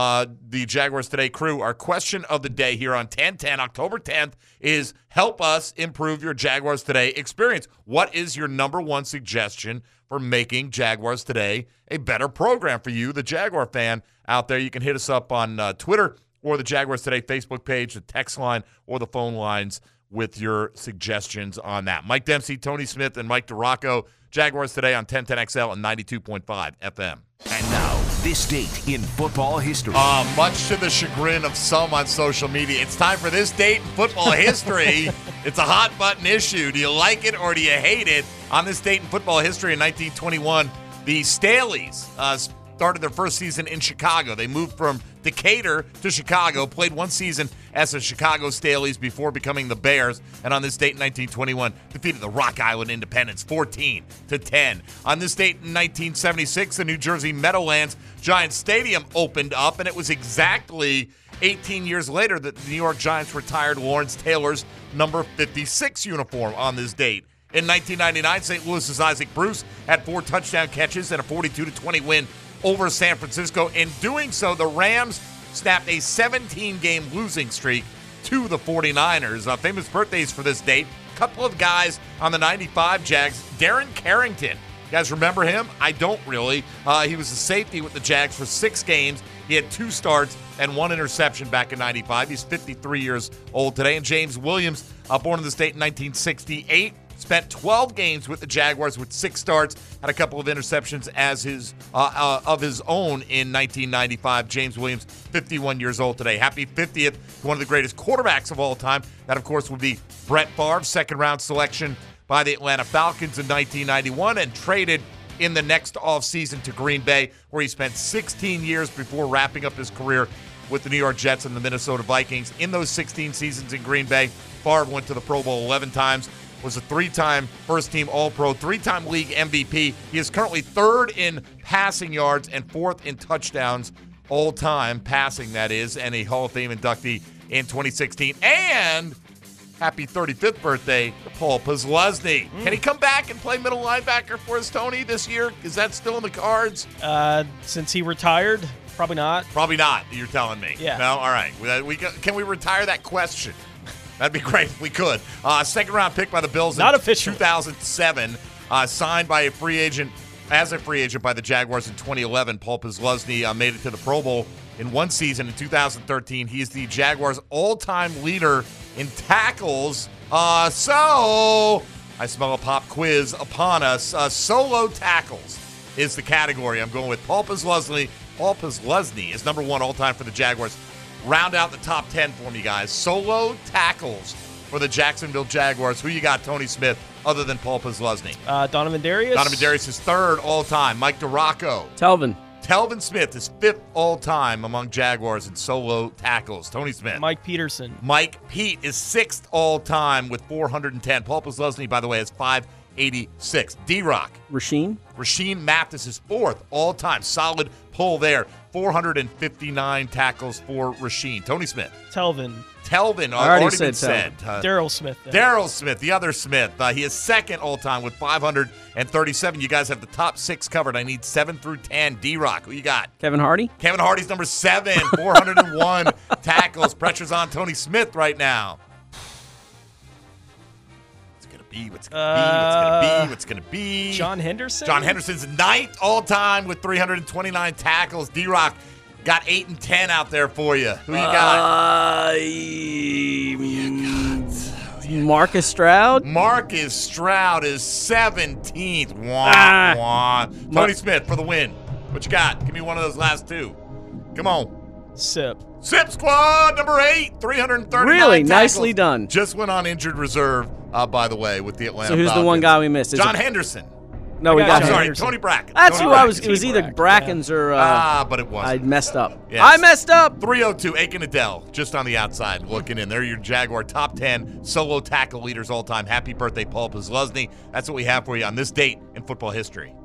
the Jaguars Today crew, our question of the day here on 10/10, October 10th, is help us improve your Jaguars Today experience. What is your number one suggestion for making Jaguars Today a better program for you, the Jaguar fan out there? You can hit us up on Twitter or the Jaguars Today Facebook page, the text line, or the phone lines with your suggestions on that. Mike Dempsey, Tony Smith, and Mike DeRocco, Jaguars Today on 1010XL and 92.5 FM. And now, this date in football history. Much to the chagrin of some on social media, it's time for this date in football history. It's a hot button issue. Do you like it or do you hate it? On this date in football history in 1921, the Staleys started their first season in Chicago. They moved from Decatur to Chicago, played 1 season as the Chicago Staleys before becoming the Bears, and on this date in 1921, defeated the Rock Island Independents 14-10. On this date in 1976, the New Jersey Meadowlands Giants Stadium opened up, and it was exactly 18 years later that the New York Giants retired Lawrence Taylor's number 56 uniform on this date. In 1999, St. Louis's Isaac Bruce had 4 touchdown catches and a 42-20 win over San Francisco. In doing so, the Rams snapped a 17-game losing streak to the 49ers. Famous birthdays for this date. A couple of guys on the 95 Jags. Darren Carrington. You guys remember him? I don't really. He was a safety with the Jags for 6 games. He had 2 starts and 1 interception back in 95. He's 53 years old today. And James Williams, born in the state in 1968. Spent 12 games with the Jaguars with 6 starts, had a couple of interceptions as of his own in 1995. James Williams, 51 years old today. Happy 50th to one of the greatest quarterbacks of all time. That, of course, would be Brett Favre, second-round selection by the Atlanta Falcons in 1991 and traded in the next offseason to Green Bay, where he spent 16 years before wrapping up his career with the New York Jets and the Minnesota Vikings. In those 16 seasons in Green Bay, Favre went to the Pro Bowl 11 times. Was a 3-time first-team All-Pro, 3-time league MVP. He is currently 3rd in passing yards and 4th in touchdowns all-time, passing that is, and a Hall of Fame inductee in 2016. And happy 35th birthday to Paul Posluszny. Can he come back and play middle linebacker for us, Tony, this year? Is that still in the cards? Since he retired, probably not. Probably not, you're telling me. Yeah. No? All right. Can we retire that question? That'd be great if we could. Second-round pick by the Bills in 2007. Signed by as a free agent by the Jaguars in 2011. Paul Posluszny made it to the Pro Bowl in 1 season in 2013. He is the Jaguars' all-time leader in tackles. So I smell a pop quiz upon us. Solo tackles is the category. I'm going with Paul Posluszny. Paul Posluszny is number 1 all-time for the Jaguars. Round out the top 10 for me, guys. Solo tackles for the Jacksonville Jaguars. Who you got, Tony Smith, other than Paul Posluszny? Donovan Darius. Donovan Darius is 3rd all-time. Mike DeRocco. Telvin Smith is 5th all-time among Jaguars in solo tackles. Tony Smith. Mike Peterson. Mike Pete is 6th all-time with 410. Paul Posluszny, by the way, has 586. D-Rock. Rasheem Mathis is 4th all-time. Solid pull there. 459 tackles for Rasheem. Tony Smith. Telvin. Telvin already been said. Daryl Smith. Daryl Smith, the other Smith. He is second all-time with 537. You guys have the top 6 covered. I need 7 through 10. D-Rock, who you got? Kevin Hardy? Kevin Hardy's number 7, 401 tackles. Pressure's on Tony Smith right now. What's going to be? John Henderson? John Henderson's 9th all-time with 329 tackles. D-Rock got 8 and 10 out there for you. Who you got? Marcus Stroud? Marcus Stroud is 17th. Wah, wah. Tony Smith for the win. What you got? Give me one of those last 2. Come on. Sip Squad, number 8, 339 Really? tackles. Nicely done. Just went on injured reserve, by the way, with the Atlanta So who's Falcons. the one guy we missed? John Henderson. No, we got I'm sorry, Henderson. Tony Brackett. That's Tony who I was. Brackett. It was either Brackens or. But it wasn't. I messed up. Yes. I messed up. 302, Aiken Adele, just on the outside looking in. They're your Jaguar top 10 solo tackle leaders all time. Happy birthday, Paul Posluszny. That's what we have for you on this date in football history.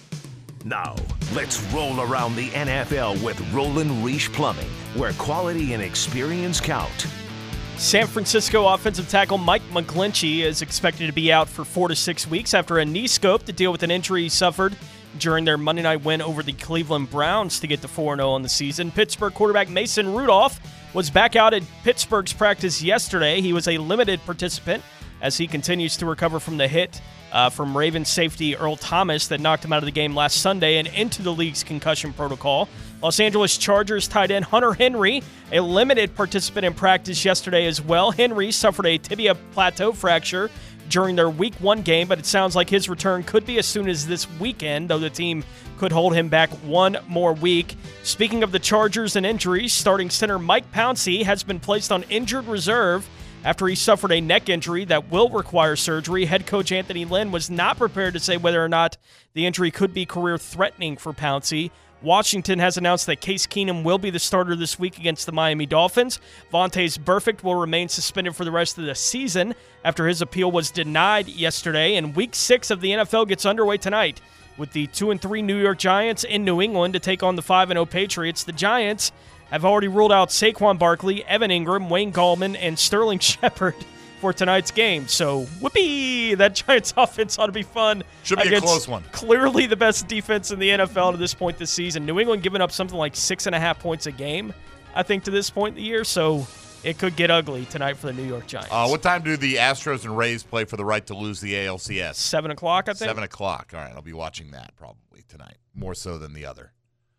Now, let's roll around the NFL with Roland Reich Plumbing, where quality and experience count. San Francisco offensive tackle Mike McGlinchey is expected to be out for 4 to 6 weeks after a knee scope to deal with an injury he suffered during their Monday night win over the Cleveland Browns to get to 4-0 on the season. Pittsburgh quarterback Mason Rudolph was back out at Pittsburgh's practice yesterday. He was a limited participant as he continues to recover from the hit from Ravens safety Earl Thomas that knocked him out of the game last Sunday and into the league's concussion protocol. Los Angeles Chargers tight end Hunter Henry, a limited participant in practice yesterday as well. Henry suffered a tibia plateau fracture during their Week 1 game, but it sounds like his return could be as soon as this weekend, though the team could hold him back 1 more week. Speaking of the Chargers and injuries, starting center Mike Pouncey has been placed on injured reserve after he suffered a neck injury that will require surgery. Head coach Anthony Lynn was not prepared to say whether or not the injury could be career-threatening for Pouncey. Washington has announced that Case Keenum will be the starter this week against the Miami Dolphins. Vontaze Burfict will remain suspended for the rest of the season after his appeal was denied yesterday. And Week 6 of the NFL gets underway tonight with the 2-3 New York Giants in New England to take on the 5-0 Patriots. The Giants have already ruled out Saquon Barkley, Evan Ingram, Wayne Gallman, and Sterling Shepard for tonight's game. So, whoopee! That Giants offense ought to be fun. Should be a close one. Clearly the best defense in the NFL to this point this season. New England giving up something like 6.5 points a game, I think, to this point in the year. So, it could get ugly tonight for the New York Giants. What time do the Astros and Rays play for the right to lose the ALCS? 7 o'clock, I think. 7 o'clock. All right, I'll be watching that probably tonight, more so than the other.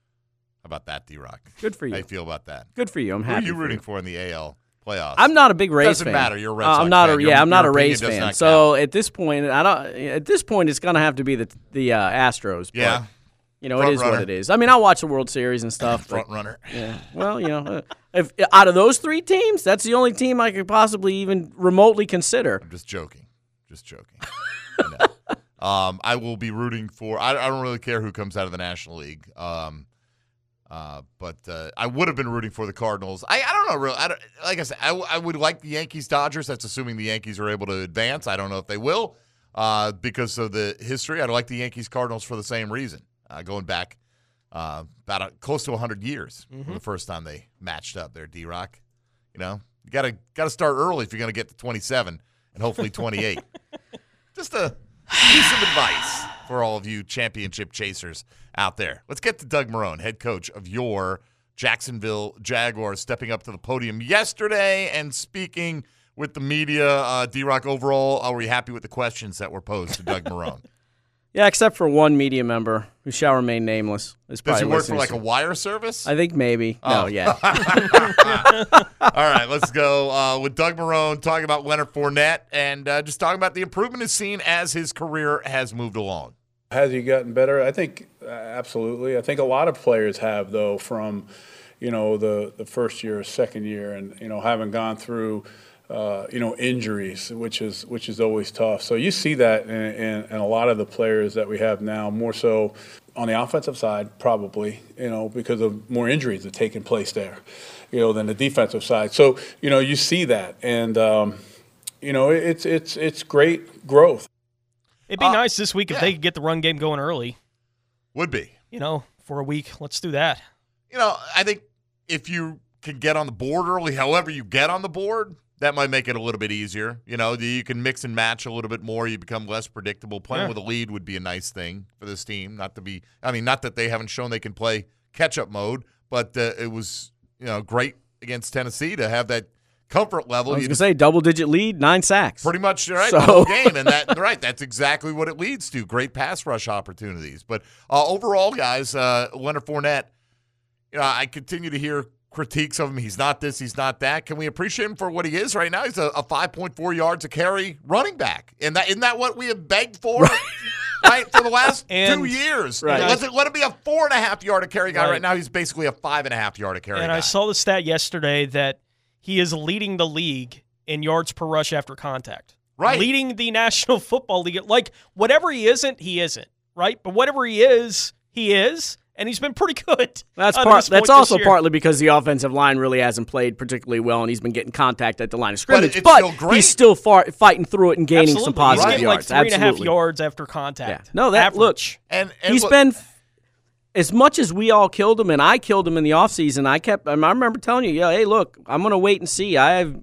How about that, D-Rock? Good for you. How you feel about that? Good for you. I'm happy. Who are you for rooting you. for in the AL playoffs? I'm not a big Rays Doesn't fan. matter. You're a Red Sox I'm not fan. I'm not a Your Rays opinion does fan. not So count. at this point, At this point, it's gonna have to be the Astros. But, Yeah. You know, Front it is runner. what it is. I mean, I'll watch the World Series and stuff. Front but, runner. Yeah. Well, you know, if out of those 3 teams, that's the only team I could possibly even remotely consider. I'm just joking. I will be rooting for. I don't really care who comes out of the National League. But I would have been rooting for the Cardinals. I don't know, really. Like I said, I would like the Yankees-Dodgers. That's assuming the Yankees are able to advance. I don't know if they will because of the history. I'd like the Yankees-Cardinals for the same reason, going back close to 100 years for the first time they matched up there, D-Rock. You know, you got to start early if you're going to get to 27 and hopefully 28. Just a piece of advice for all of you championship chasers out there. Let's get to Doug Marrone, head coach of your Jacksonville Jaguars, stepping up to the podium yesterday and speaking with the media. D-Rock, overall, are we happy with the questions that were posed to Doug Marrone? Yeah, except for one media member who shall remain nameless. Does he work for like a wire service? I think maybe. Oh. No, yeah. All right, let's go with Doug Marrone talking about Leonard Fournette and just talking about the improvement he's seen as his career has moved along. Has he gotten better? I think absolutely. I think a lot of players have, though, from the first year, second year, and having gone through injuries, which is always tough. So you see that in a lot of the players that we have now, more so on the offensive side, probably, because of more injuries that have taken place there, than the defensive side. So, you see that, and it's great growth. It'd be nice this week if they could get the run game going early. Would be. For a week. Let's do that. I think if you can get on the board early, however you get on the board, that might make it a little bit easier. You can mix and match a little bit more. You become less predictable. Playing with a lead would be a nice thing for this team. Not that they haven't shown they can play catch-up mode, but it was great against Tennessee to have that comfort level. I was going to say double-digit lead, 9 sacks. Pretty much, right, the whole game. And that's exactly what it leads to, great pass rush opportunities. But overall, guys, Leonard Fournette, I continue to hear critiques of him. He's not this, he's not that. Can we appreciate him for what he is right now? He's a 5.4 yards a carry running back. And isn't that what we have begged for? Right, for the last 2 years. Right. Let him be a 4.5 yard a carry guy. Right now, he's basically a 5.5 yard a carry guy. And I saw the stat yesterday that he is leading the league in yards per rush after contact. Right. Leading the National Football League. Like, whatever he isn't, right? But whatever he is, and he's been pretty good. That's also partly because the offensive line really hasn't played particularly well, and he's been getting contact at the line of scrimmage. But he's still fighting through it and gaining some positive yards. He's getting like 3.5 yards after contact. Yeah. No, look, and he's been as much as we all killed him, and I killed him in the offseason. I remember telling you, hey, look, I'm going to wait and see.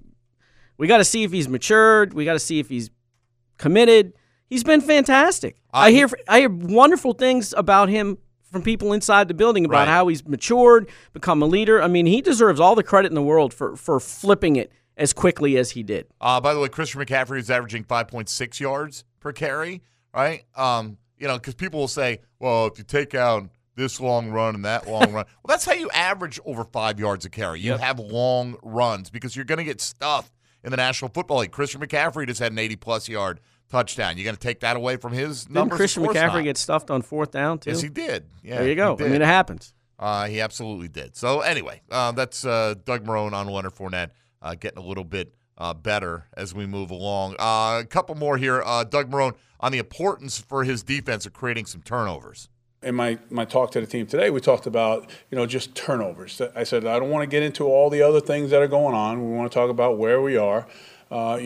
We got to see if he's matured. We got to see if he's committed. He's been fantastic. I hear wonderful things about him from people inside the building about how he's matured, become a leader. I mean, he deserves all the credit in the world for flipping it as quickly as he did. By the way, Christian McCaffrey is averaging 5.6 yards per carry, right? Because people will say, well, if you take out this long run and that long run, well, that's how you average over 5 yards a carry. You have long runs because you're going to get stuffed in the National Football League. Christian McCaffrey just had an 80-plus yard touchdown. You going to take that away from his numbers? Didn't Christian McCaffrey get stuffed on 4th down, too? Yes, he did. Yeah, there you go. I mean, it happens. He absolutely did. So, anyway, that's Doug Marrone on Leonard Fournette getting a little bit better as we move along. A couple more here. Doug Marrone on the importance for his defense of creating some turnovers. In my talk to the team today, we talked about, just turnovers. I said, I don't want to get into all the other things that are going on. We want to talk about where we are. We're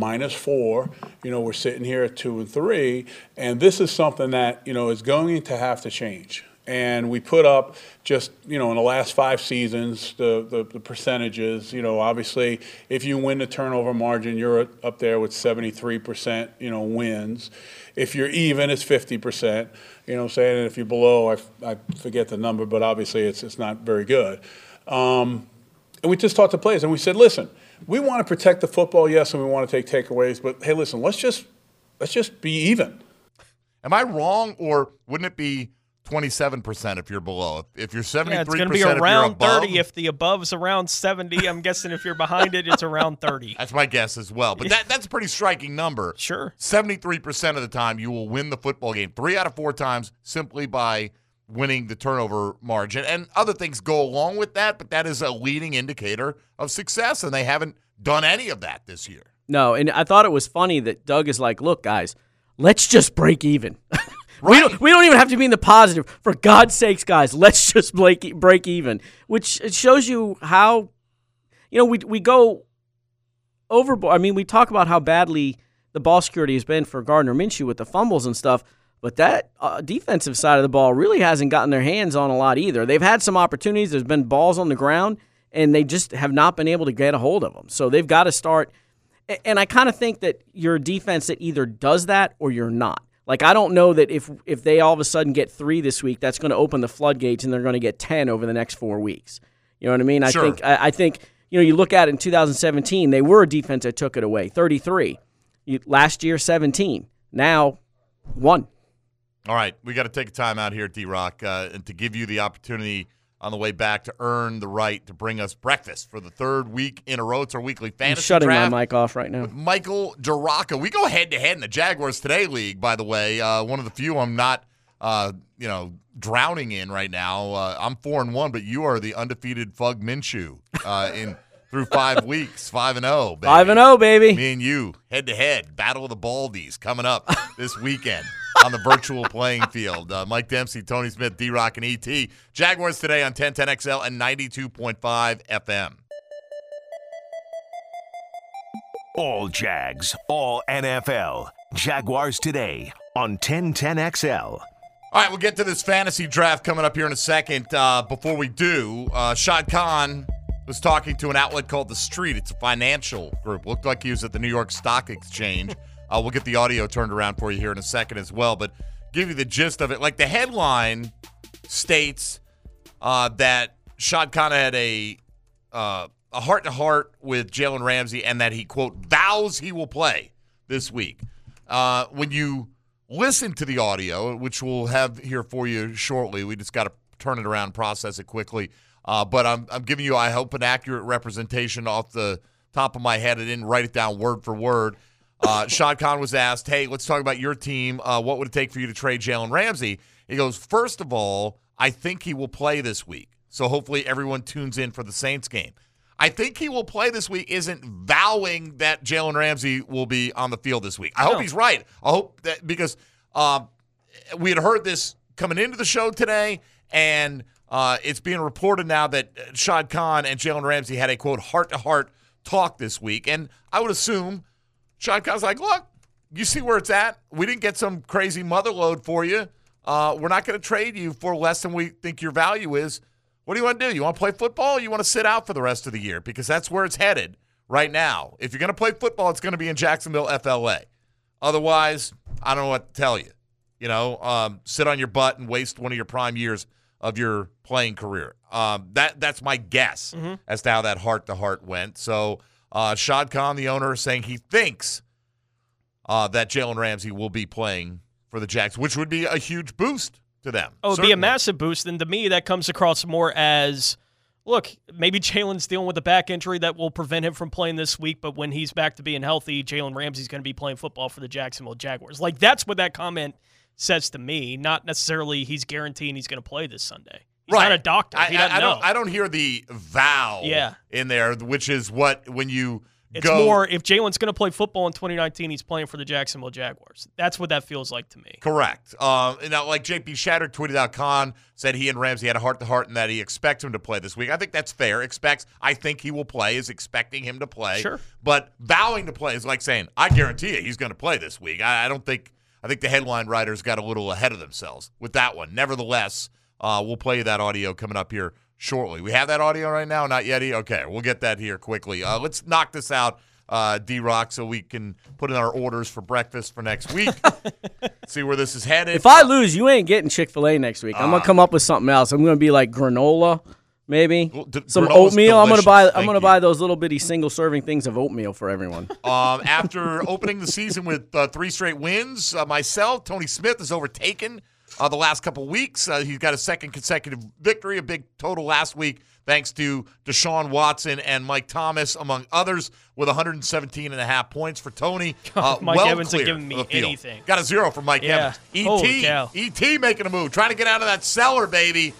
-4. We're sitting here at 2 and 3, and this is something that is going to have to change. And we put up just in the last 5 seasons the percentages. Obviously, if you win the turnover margin, you're up there with 73% wins. If you're even, it's 50%. Saying if you're below, I forget the number, but obviously it's not very good. And we just talked to players and we said, listen. We want to protect the football, yes, and we want to take takeaways. But hey, listen, let's just be even. Am I wrong, or wouldn't it be 27% if you're below? If you're 73%, it's going to be around 30. If the above's around 70, I'm guessing if you're behind it, it's around 30. That's my guess as well. But that's a pretty striking number. Sure. 73% of the time you will win the football game. 3 out of 4 times simply by winning the turnover margin. And other things go along with that, but that is a leading indicator of success, and they haven't done any of that this year. No, and I thought it was funny that Doug is like, look, guys, let's just break even. Right. We don't even have to be in the positive. For God's sakes, guys, let's just break even, which it shows you how, we go overboard. I mean, we talk about how badly the ball security has been for Gardner Minshew with the fumbles and stuff. But that defensive side of the ball really hasn't gotten their hands on a lot either. They've had some opportunities. There's been balls on the ground, and they just have not been able to get a hold of them. So they've got to start. And I kind of think that you're a defense that either does that or you're not. Like, I don't know that if they all of a sudden get 3 this week, that's going to open the floodgates and they're going to get 10 over the next 4 weeks. You know what I mean? Sure. I think you look at it in 2017, they were a defense that took it away, 33. Last year, 17. Now, 1. All right, we got to take a time out here at D-Rock and to give you the opportunity on the way back to earn the right to bring us breakfast for the 3rd week in a row. It's our weekly fantasy draft. I'm shutting my mic off right now. With Michael DeRocca. We go head-to-head in the Jaguars Today League, by the way. One of the few I'm not, drowning in right now. I'm 4-1, but you are the undefeated Fug Minshew through 5 weeks, 5-0, baby. 5-0, baby. Me and you, head-to-head, Battle of the Baldies coming up this weekend on the virtual playing field. Mike Dempsey, Tony Smith, D-Rock, and E.T. Jaguars Today on 1010XL and 92.5 FM. All Jags, all NFL. Jaguars Today on 1010XL. All right, we'll get to this fantasy draft coming up here in a second. Before we do, Shad Khan was talking to an outlet called The Street. It's a financial group. Looked like he was at the New York Stock Exchange. We'll get the audio turned around for you here in a second as well, but give you the gist of it. Like the headline states that Shad Khan had a heart-to-heart with Jalen Ramsey and that he, quote, vows he will play this week. When you listen to the audio, which we'll have here for you shortly, we just got to turn it around, process it quickly. But I'm giving you, I hope, an accurate representation off the top of my head. I didn't write it down word for word. Shad Khan was asked, hey, let's talk about your team. What would it take for you to trade Jalen Ramsey? He goes, first of all, I think he will play this week. So hopefully everyone tunes in for the Saints game. I think he will play this week isn't vowing that Jalen Ramsey will be on the field this week. I hope he's right. I hope that because we had heard this coming into the show today, and it's being reported now that Shad Khan and Jalen Ramsey had a, quote, heart-to-heart talk this week. And I would assume Shad Khan's like, look, you see where it's at. We didn't get some crazy motherload for you. We're not going to trade you for less than we think your value is. What do you want to do? You want to play football or you want to sit out for the rest of the year? Because that's where it's headed right now. If you're going to play football, it's going to be in Jacksonville, FLA. Otherwise, I don't know what to tell you. You know, sit on your butt and waste one of your prime years of your playing career. That's my guess as to how that heart-to-heart went. So Shad Khan, the owner, is saying he thinks that Jalen Ramsey will be playing for the Jags, which would be a huge boost to them. Oh, it'd be a massive boost. And to me, that comes across more as, look, maybe Jalen's dealing with a back injury that will prevent him from playing this week, but when he's back to being healthy, Jalen Ramsey's going to be playing football for the Jacksonville Jaguars. Like, that's what that comment says to me, not necessarily he's guaranteeing he's going to play this Sunday. He's not a doctor. He doesn't know. I don't hear the vow in there, which is what when you It's more if Jalen's going to play football in 2019, he's playing for the Jacksonville Jaguars. That's what that feels like to me. Correct. Now, like JP Shatter tweeted out, Khan said he and Ramsey had a heart-to-heart and that he expects him to play this week. I think that's fair. I think he will play, is expecting him to play. Sure. But vowing to play is like saying, I guarantee you he's going to play this week. I think the headline writers got a little ahead of themselves with that one. Nevertheless, we'll play you that audio coming up here shortly. We have that audio right now? Not yet? Okay, we'll get that here quickly. Let's knock this out, D-Rock, so we can put in our orders for breakfast for next week. See where this is headed. If I lose, you ain't getting Chick-fil-A next week. I'm going to come up with something else. I'm going to be like granola, maybe. Some oatmeal. Delicious. I'm going to buy those little bitty single-serving things of oatmeal for everyone. After opening the season with 3 straight wins, myself, Tony Smith, has overtaken the last couple weeks. He's got a second consecutive victory, a big total last week, thanks to Deshaun Watson and Mike Thomas, among others, with 117.5 points for Tony. Mike Evans ain't giving me anything. Got a 0 from Mike Evans. Holy cow. E.T. making a move, trying to get out of that cellar, baby.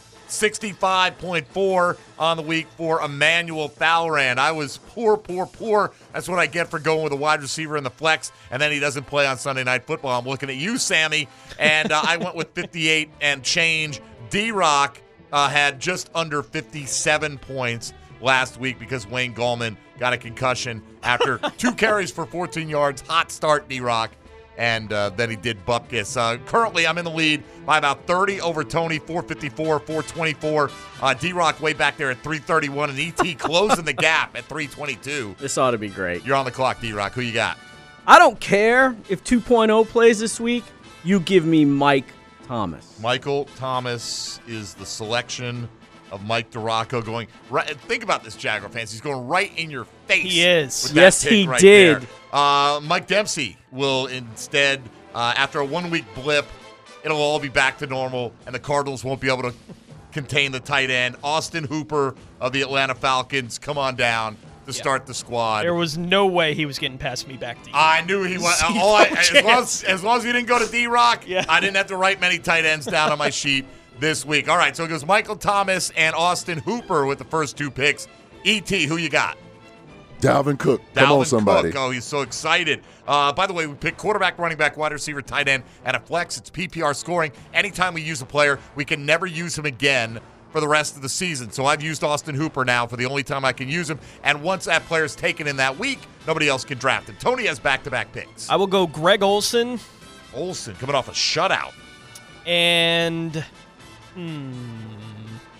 65.4 on the week for Emmanuel Thalran. I was poor. That's what I get for going with a wide receiver in the flex, and then he doesn't play on Sunday Night Football. I'm looking at you, Sammy, and I went with 58 and change. D-Rock had just under 57 points last week because Wayne Gallman got a concussion after 2 carries for 14 yards. Hot start, D-Rock. And then he did bupkis. Currently, I'm in the lead by about 30 over Tony, 454, 424. D-Rock way back there at 331, and E.T. closing the gap at 322. This ought to be great. You're on the clock, D-Rock. Who you got? I don't care if 2.0 plays this week. You give me Mike Thomas. Michael Thomas is the selection of Mike DiRocco going right. Think about this, Jaguar fans. He's going right in your face. He is. Yes, he did. Mike Dempsey will instead, after a 1-week blip, it'll all be back to normal, and the Cardinals won't be able to contain the tight end. Austin Hooper of the Atlanta Falcons, come on down to start the squad. There was no way he was getting past me back to you. I knew he was. As long as he didn't go to D-Rock, I didn't have to write many tight ends down on my sheet this week. All right, so it goes Michael Thomas and Austin Hooper with the first 2 picks. E.T., who you got? Dalvin Cook. Come on, somebody. Cook. Oh, he's so excited. By the way, we pick quarterback, running back, wide receiver, tight end, and a flex. It's PPR scoring. Anytime we use a player, we can never use him again for the rest of the season. So I've used Austin Hooper now for the only time I can use him. And once that player's taken in that week, nobody else can draft him. Tony has back-to-back picks. I will go Greg Olsen. Olsen coming off a shutout. And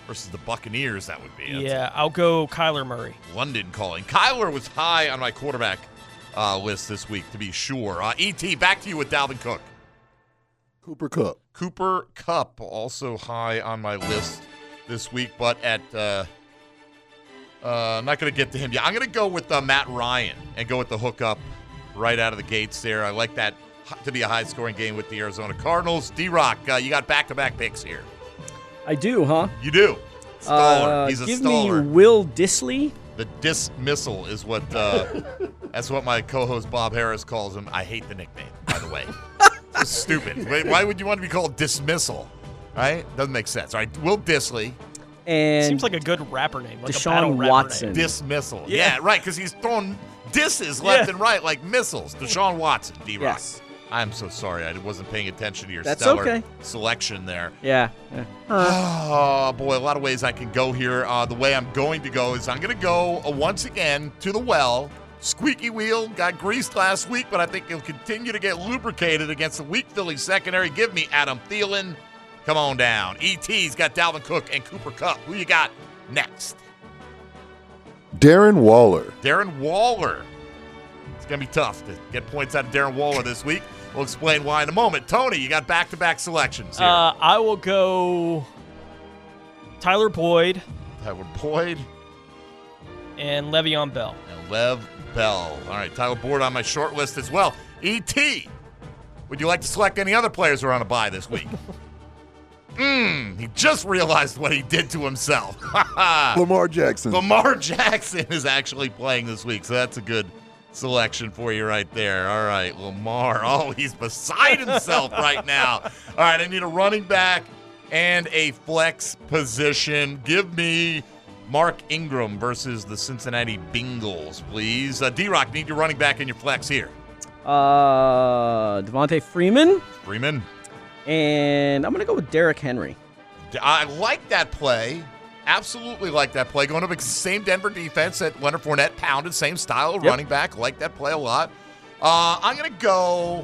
versus the Buccaneers, that would be. Yeah, I'll go Kyler Murray. London calling. Kyler was high on my quarterback list this week, to be sure. E.T., back to you with Dalvin Cook. Cooper Kupp. Cooper Kupp, also high on my list this week, but at I'm not going to get to him yet. I'm going to go with Matt Ryan and go with the hookup right out of the gates there. I like that to be a high-scoring game with the Arizona Cardinals. D-Rock, you got back-to-back picks here. I do, huh? You do. Staller. He's a give staller. Me Will Dissly. The dismissal is what that's what my co-host Bob Harris calls him. I hate the nickname, by the way. It's stupid. Why would you want to be called dismissal? Right? Doesn't make sense. All right, Will Dissly. And seems like a good rapper name, like Deshaun a battle rapper Watson. name. Dismissal. Yeah, right, because he's throwing disses left and right like missiles. Deshaun Watson, D-Rock. Yes. I'm so sorry. I wasn't paying attention to your That's stellar okay. selection there. Yeah. Oh, boy, a lot of ways I can go here. The way I'm going to go is I'm going to go once again to the well. Squeaky wheel got greased last week, but I think he'll continue to get lubricated against the weak Philly secondary. Give me Adam Thielen. Come on down. E.T.'s got Dalvin Cook and Cooper Kupp. Who you got next? Darren Waller. Darren Waller. It's going to be tough to get points out of Darren Waller this week. We'll explain why in a moment. Tony, you got back-to-back selections here. I will go Tyler Boyd. Tyler Boyd. And Le'Veon Bell. And Lev Bell. All right, Tyler Boyd on my short list as well. E.T., would you like to select any other players who are on a bye this week? He just realized what he did to himself. Lamar Jackson. Lamar Jackson is actually playing this week, so that's a good selection for you right there. All right, Lamar. Oh, he's beside himself right now. All right, I need a running back and a flex position. Give me Mark Ingram versus the Cincinnati Bengals, please. D-Rock, need your running back and your flex here. Devontae Freeman. Freeman. And I'm going to go with Derrick Henry. I like that play. Absolutely like that play. Going up against the same Denver defense that Leonard Fournette pounded, same style of running back. Like that play a lot. I'm going to go.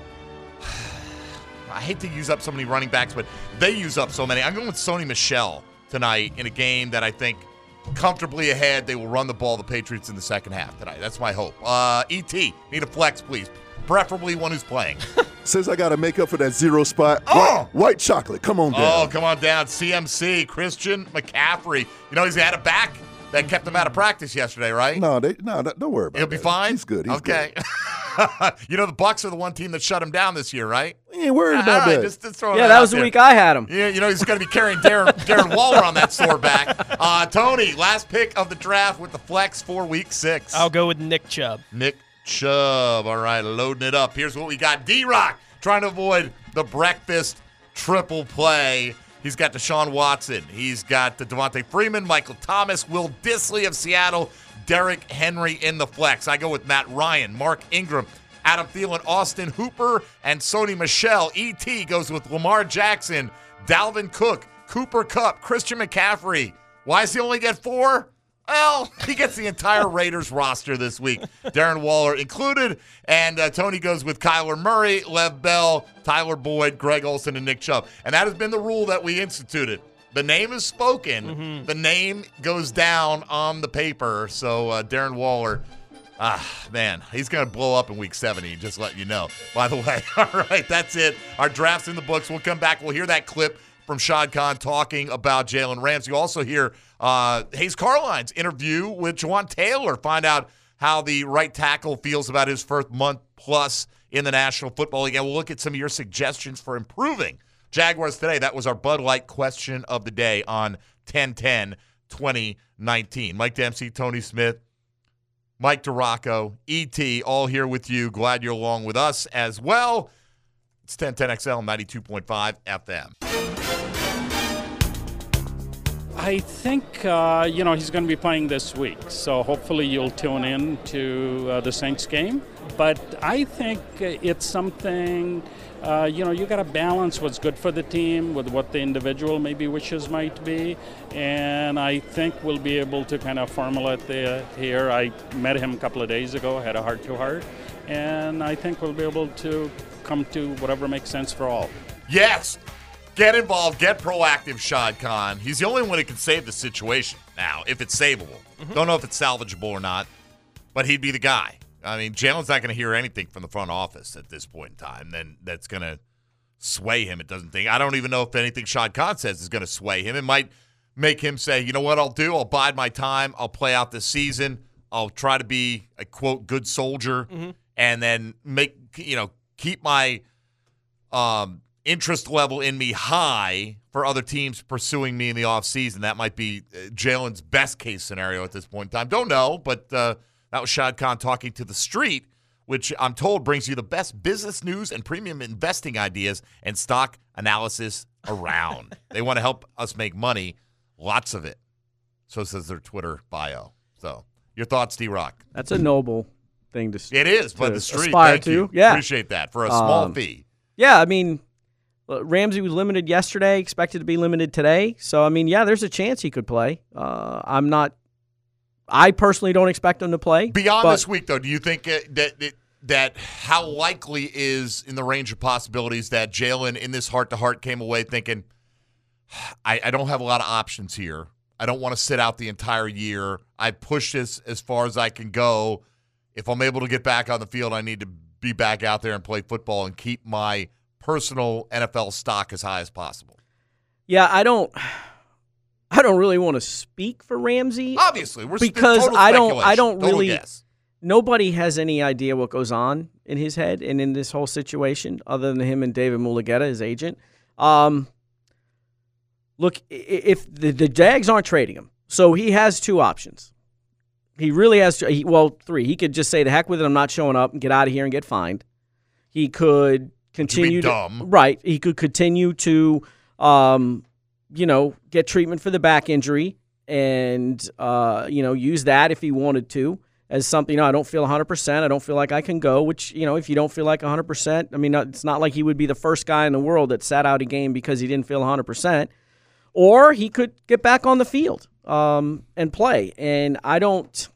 I hate to use up so many running backs, but they use up so many. I'm going with Sony Michel tonight in a game that I think comfortably ahead. They will run the ball, the Patriots, in the second half tonight. That's my hope. E.T., need a flex, please. Preferably one who's playing. Says I got to make up for that zero spot. White chocolate. Come on down. Oh, come on down. CMC, Christian McCaffrey. You know, he's had a back that kept him out of practice yesterday, right? No, don't worry about it. He'll be fine? He's good. He's okay. You know, the Bucs are the one team that shut him down this year, right? We ain't worried about that. Just throw that was the week I had him. Yeah, you know, he's going to be carrying Darren Waller on that sore back. Tony, last pick of the draft with the flex for week 6. I'll go with Nick Chubb. Nick Chubb. All right, loading it up. Here's what we got. D-Rock trying to avoid the breakfast triple play. He's got Deshaun Watson. He's got Devontae Freeman, Michael Thomas, Will Dissly of Seattle, Derrick Henry in the flex. I go with Matt Ryan, Mark Ingram, Adam Thielen, Austin Hooper, and Sony Michel. E.T. goes with Lamar Jackson, Dalvin Cook, Cooper Kupp, Christian McCaffrey. Why does he only get 4? Well, he gets the entire Raiders roster this week, Darren Waller included. And Tony goes with Kyler Murray, Lev Bell, Tyler Boyd, Greg Olsen, and Nick Chubb. And that has been the rule that we instituted. The name is spoken. The name goes down on the paper. So Darren Waller, man, he's going to blow up in week 70, just let you know. By the way, all right, that's it. Our draft's in the books. We'll come back. We'll hear that clip from Shad Khan talking about Jalen Ramsey. You also hear Hayes Carline's interview with Jawan Taylor. Find out how the right tackle feels about his first month plus in the National Football League. And we'll look at some of your suggestions for improving Jaguars today. That was our Bud Light question of the day on 10/10/2019. Mike Dempsey, Tony Smith, Mike DeRocco, E.T., all here with you. Glad you're along with us as well. It's 1010XL 92.5 FM. I think, he's going to be playing this week, so hopefully you'll tune in to the Saints game. But I think it's something, you got to balance what's good for the team with what the individual maybe wishes might be. And I think we'll be able to kind of formulate here. I met him a couple of days ago, had a heart-to-heart. And I think we'll be able to come to whatever makes sense for all. Yes. Get involved. Get proactive, Shad Khan. He's the only one who can save the situation now, if it's savable. Don't know if it's salvageable or not, but he'd be the guy. I mean, Jalen's not going to hear anything from the front office at this point in time. Then that's going to sway him. It doesn't think. I don't even know if anything Shad Khan says is going to sway him. It might make him say, you know what I'll do? I'll bide my time. I'll play out this season. I'll try to be a, quote, good soldier, and then keep my interest level in me high for other teams pursuing me in the offseason. That might be Jalen's best case scenario at this point in time. Don't know, but that was Shad Khan talking to The Street, which I'm told brings you the best business news and premium investing ideas and stock analysis around. They want to help us make money, lots of it. So says their Twitter bio. So your thoughts, D-Rock? That's a noble thing to It is, but The Street, aspire thank to. you. Yeah. Appreciate that for a small fee. Yeah, I mean, Ramsey was limited yesterday, expected to be limited today. So, I mean, yeah, there's a chance he could play. I personally don't expect him to play. Beyond this week, though, do you think that how likely is in the range of possibilities that Jalen in this heart-to-heart came away thinking, I don't have a lot of options here. I don't want to sit out the entire year. I pushed this as far as I can go. If I'm able to get back on the field, I need to be back out there and play football and keep my personal NFL stock as high as possible. Yeah, I don't really want to speak for Ramsey. Obviously, because I don't really guess. Nobody has any idea what goes on in his head and in this whole situation other than him and David Mulugheta, his agent. Look, if the Jags aren't trading him, so he has two options. He really has three. He could just say, the heck with it, I'm not showing up and get out of here and get fined. He could continue dumb. He could continue to get treatment for the back injury and use that if he wanted to as something, I don't feel 100%. I don't feel like I can go, which, if you don't feel like 100%, I mean, it's not like he would be the first guy in the world that sat out a game because he didn't feel 100%. Or he could get back on the field and play. And I don't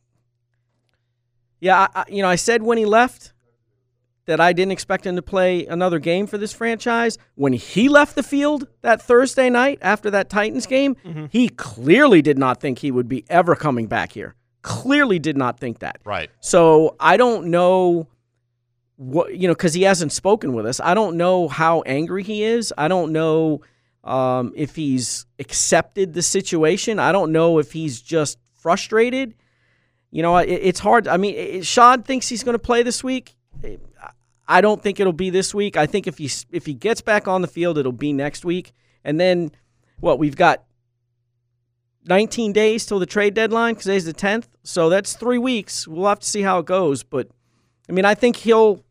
– I said when he left that I didn't expect him to play another game for this franchise. When he left the field that Thursday night after that Titans game, he clearly did not think he would be ever coming back here. Clearly did not think that. Right. So I don't know what, because he hasn't spoken with us. I don't know how angry he is. I don't know if he's accepted the situation. I don't know if he's just frustrated. It's hard. I mean, Shad thinks he's going to play this week. I don't think it'll be this week. I think if he gets back on the field, it'll be next week. And then, we've got 19 days till the trade deadline because today's the 10th. So that's 3 weeks. We'll have to see how it goes. But, I mean, I think he'll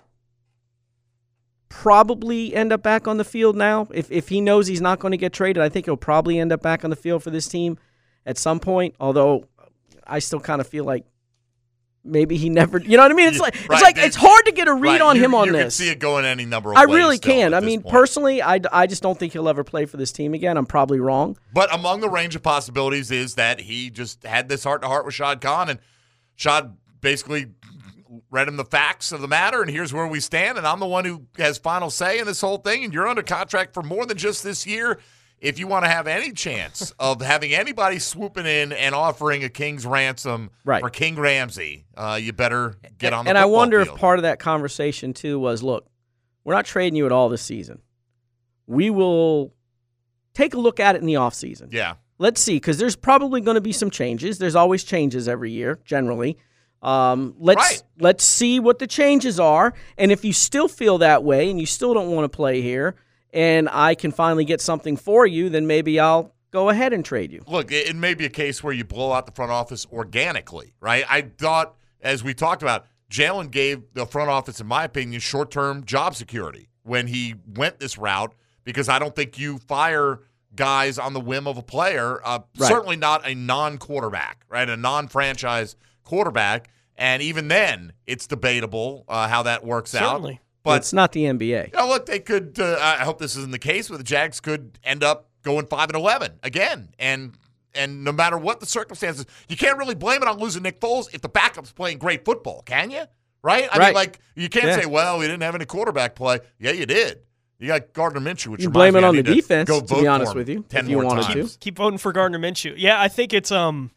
probably end up back on the field now. If he knows he's not going to get traded, I think he'll probably end up back on the field for this team at some point. Although I still kind of feel like maybe he never. You know what I mean? It's hard to get a read on him on this. You can see it going any number of ways. I really can. I mean, personally, I just don't think he'll ever play for this team again. I'm probably wrong. But among the range of possibilities is that he just had this heart-to-heart with Shad Khan, and Shad basically read him the facts of the matter, and here's where we stand, and I'm the one who has final say in this whole thing, and you're under contract for more than just this year. If you want to have any chance of having anybody swooping in and offering a king's ransom for King Ramsey, you better get on the football field. And I wonder if part of that conversation, too, was, look, we're not trading you at all this season. We will take a look at it in the offseason. Yeah. Let's see, because there's probably going to be some changes. There's always changes every year, generally. Let's see what the changes are. And if you still feel that way and you still don't want to play here and I can finally get something for you, then maybe I'll go ahead and trade you. Look, it may be a case where you blow out the front office organically, right? I thought, as we talked about, Jalen gave the front office, in my opinion, short-term job security when he went this route, because I don't think you fire guys on the whim of a player, certainly not a non-quarterback, right? A non-franchise quarterback, and even then, it's debatable how that works out. But it's not the NBA. Look, they could. I hope this isn't the case, but the Jags could end up going 5-11 again, and no matter what the circumstances, you can't really blame it on losing Nick Foles if the backup's playing great football, can you? Right? I mean, like, you can't say, well, we didn't have any quarterback play. Yeah, you did. You got Gardner Minshew, which You blame it on the to defense, go to vote be honest for him with you, 10 if you more wanted times. to. Keep voting for Gardner Minshew. Yeah, I think it's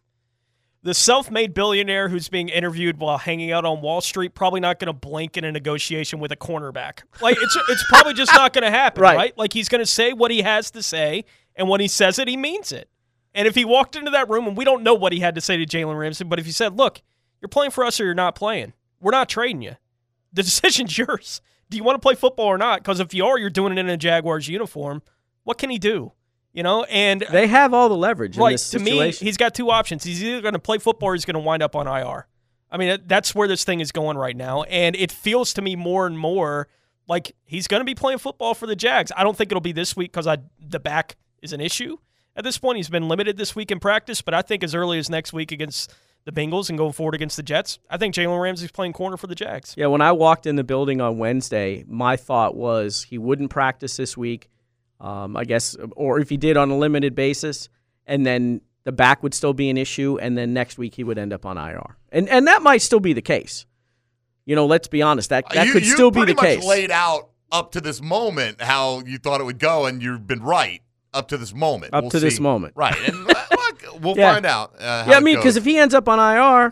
the self-made billionaire who's being interviewed while hanging out on Wall Street probably not going to blink in a negotiation with a cornerback. Like it's probably just not going to happen, right? Like he's going to say what he has to say, and when he says it, he means it. And if he walked into that room, and we don't know what he had to say to Jalen Ramsey, but if he said, "Look, you're playing for us or you're not playing. We're not trading you. The decision's yours. Do you want to play football or not? Because if you are, you're doing it in a Jaguars uniform." What can he do? You know, and they have all the leverage in this situation. To me, he's got two options. He's either going to play football or he's going to wind up on IR. I mean, that's where this thing is going right now, and it feels to me more and more like he's going to be playing football for the Jags. I don't think it'll be this week because the back is an issue. At this point, he's been limited this week in practice, but I think as early as next week against the Bengals and going forward against the Jets, I think Jalen Ramsey's playing corner for the Jags. Yeah, when I walked in the building on Wednesday, my thought was he wouldn't practice this week. I guess, or if he did on a limited basis, and then the back would still be an issue, and then next week he would end up on IR. And that might still be the case. You know, let's be honest, that could still be the case. You pretty much laid out up to this moment how you thought it would go, and you've been right up to this moment. Up to this moment. Right, and look, we'll find out how I mean, it because goes. if he ends up on IR,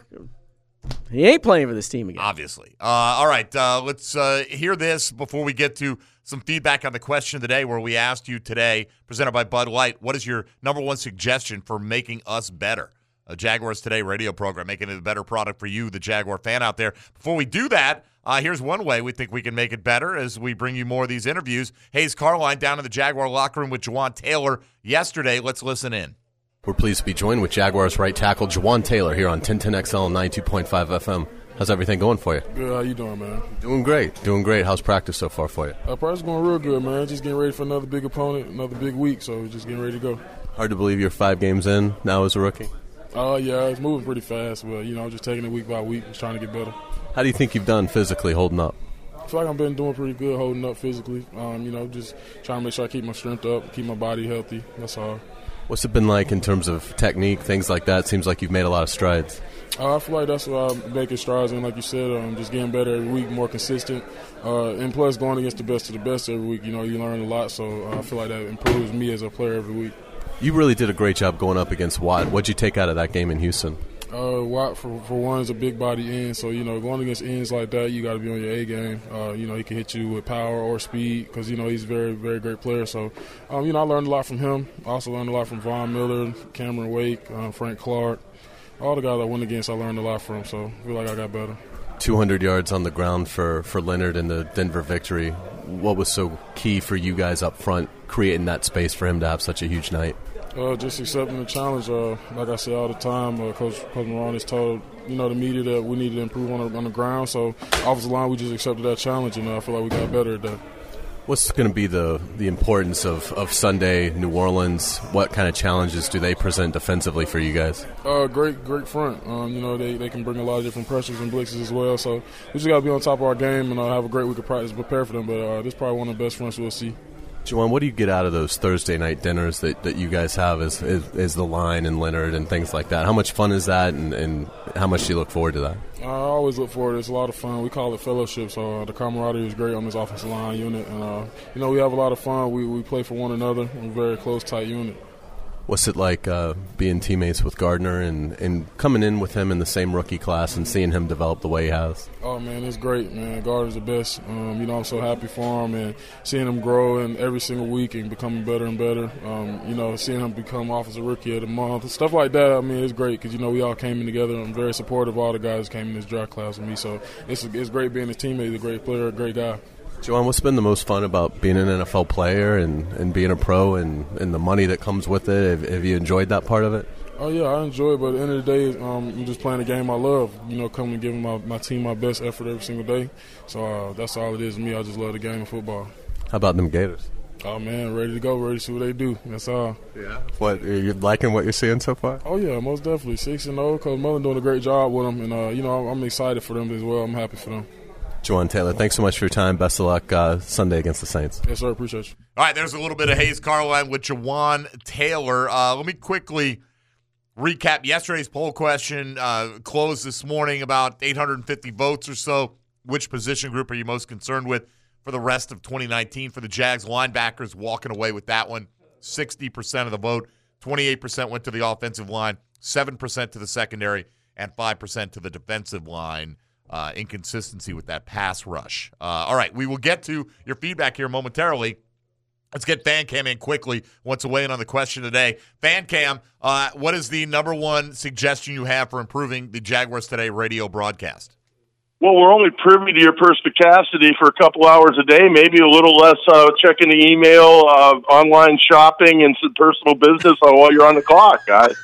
he ain't playing for this team again. Obviously. All right, let's hear this before we get to some feedback on the question of the day where we asked you today, presented by Bud Light, what is your number one suggestion for making us better? A Jaguars Today radio program, making it a better product for you, the Jaguar fan out there. Before we do that, here's one way we think we can make it better as we bring you more of these interviews. Hayes Carline down in the Jaguar locker room with Jawaan Taylor yesterday. Let's listen in. We're pleased to be joined with Jaguars right tackle Jawaan Taylor here on 1010XL and 92.5 FM. How's everything going for you? Good. How you doing, man? Doing great. How's practice so far for you? Practice going real good, man. Just getting ready for another big opponent, another big week, so just getting ready to go. Hard to believe you're 5 games in now as a rookie? Yeah, it's moving pretty fast, but, just taking it week by week, just trying to get better. How do you think you've done physically holding up? I feel like I've been doing pretty good holding up physically. Just trying to make sure I keep my strength up, keep my body healthy. That's all. What's it been like in terms of technique, things like that? Seems like you've made a lot of strides. I feel like that's what I'm making strides in, like you said, just getting better every week, more consistent. And plus going against the best of the best every week, you learn a lot. So I feel like that improves me as a player every week. You really did a great job going up against Watt. What'd you take out of that game in Houston? Watt, for one, is a big body end. So, going against ends like that, you got to be on your A game. He can hit you with power or speed because, he's a very, very great player. So, I learned a lot from him. I also learned a lot from Von Miller, Cameron Wake, Frank Clark. All the guys I went against, I learned a lot from. So, I feel like I got better. 200 yards on the ground for Leonard in the Denver victory. What was so key for you guys up front, creating that space for him to have such a huge night? Just accepting the challenge. Like I say all the time, Coach Moran has told the media that we need to improve on the ground. So offensive line, we just accepted that challenge, and I feel like we got better at that. What's going to be the importance of Sunday, New Orleans? What kind of challenges do they present defensively for you guys? Great front. They can bring a lot of different pressures and blitzes as well. So we just got to be on top of our game and have a great week of practice to prepare for them. But this is probably one of the best fronts we'll see. Jawaan, what do you get out of those Thursday night dinners that you guys have as the line and Leonard and things like that? How much fun is that, and how much do you look forward to that? I always look forward to it. It's a lot of fun. We call it fellowship, so the camaraderie is great on this offensive line unit. And, we have a lot of fun. We play for one another. We're a very close, tight unit. What's it like being teammates with Gardner and coming in with him in the same rookie class and seeing him develop the way he has? Oh, man, it's great, man. Gardner's the best. I'm so happy for him and seeing him grow and every single week and becoming better and better. Seeing him become Offensive Rookie of the Month, stuff like that, it's great because, we all came in together. I'm very supportive of all the guys who came in this draft class with me. So it's great being his teammate. He's a great player, a great guy. Jawaan, what's been the most fun about being an NFL player and being a pro and the money that comes with it? Have you enjoyed that part of it? Oh, yeah, I enjoy it, but at the end of the day, I'm just playing a game I love, coming and giving my team my best effort every single day. So that's all it is to me. I just love the game of football. How about them Gators? Oh, man, ready to go, ready to see what they do. That's all. Yeah. What, are you liking what you're seeing so far? Oh, yeah, most definitely. 6-0, Coach Mullen doing a great job with them, and, I'm excited for them as well. I'm happy for them. Jawaan Taylor, thanks so much for your time. Best of luck Sunday against the Saints. Yes, sir. Appreciate you. All right, there's a little bit of Hayes Carline with Jawaan Taylor. Let me quickly recap yesterday's poll question. Closed this morning, about 850 votes or so. Which position group are you most concerned with? for the rest of 2019 for the Jags. Linebackers walking away with that one. 60% of the vote. 28% went to the offensive line, 7% to the secondary, and 5% to the defensive line. Inconsistency with that pass rush. All right, we will get to your feedback here momentarily. Let's get Fan Cam in quickly. What's weighing on the question today? Fan Cam, what is the number one suggestion you have for improving the Jaguars Today radio broadcast? Well, we're only privy to your perspicacity for a couple hours a day, maybe a little less checking the email, online shopping, and some personal business while you're on the clock, guys.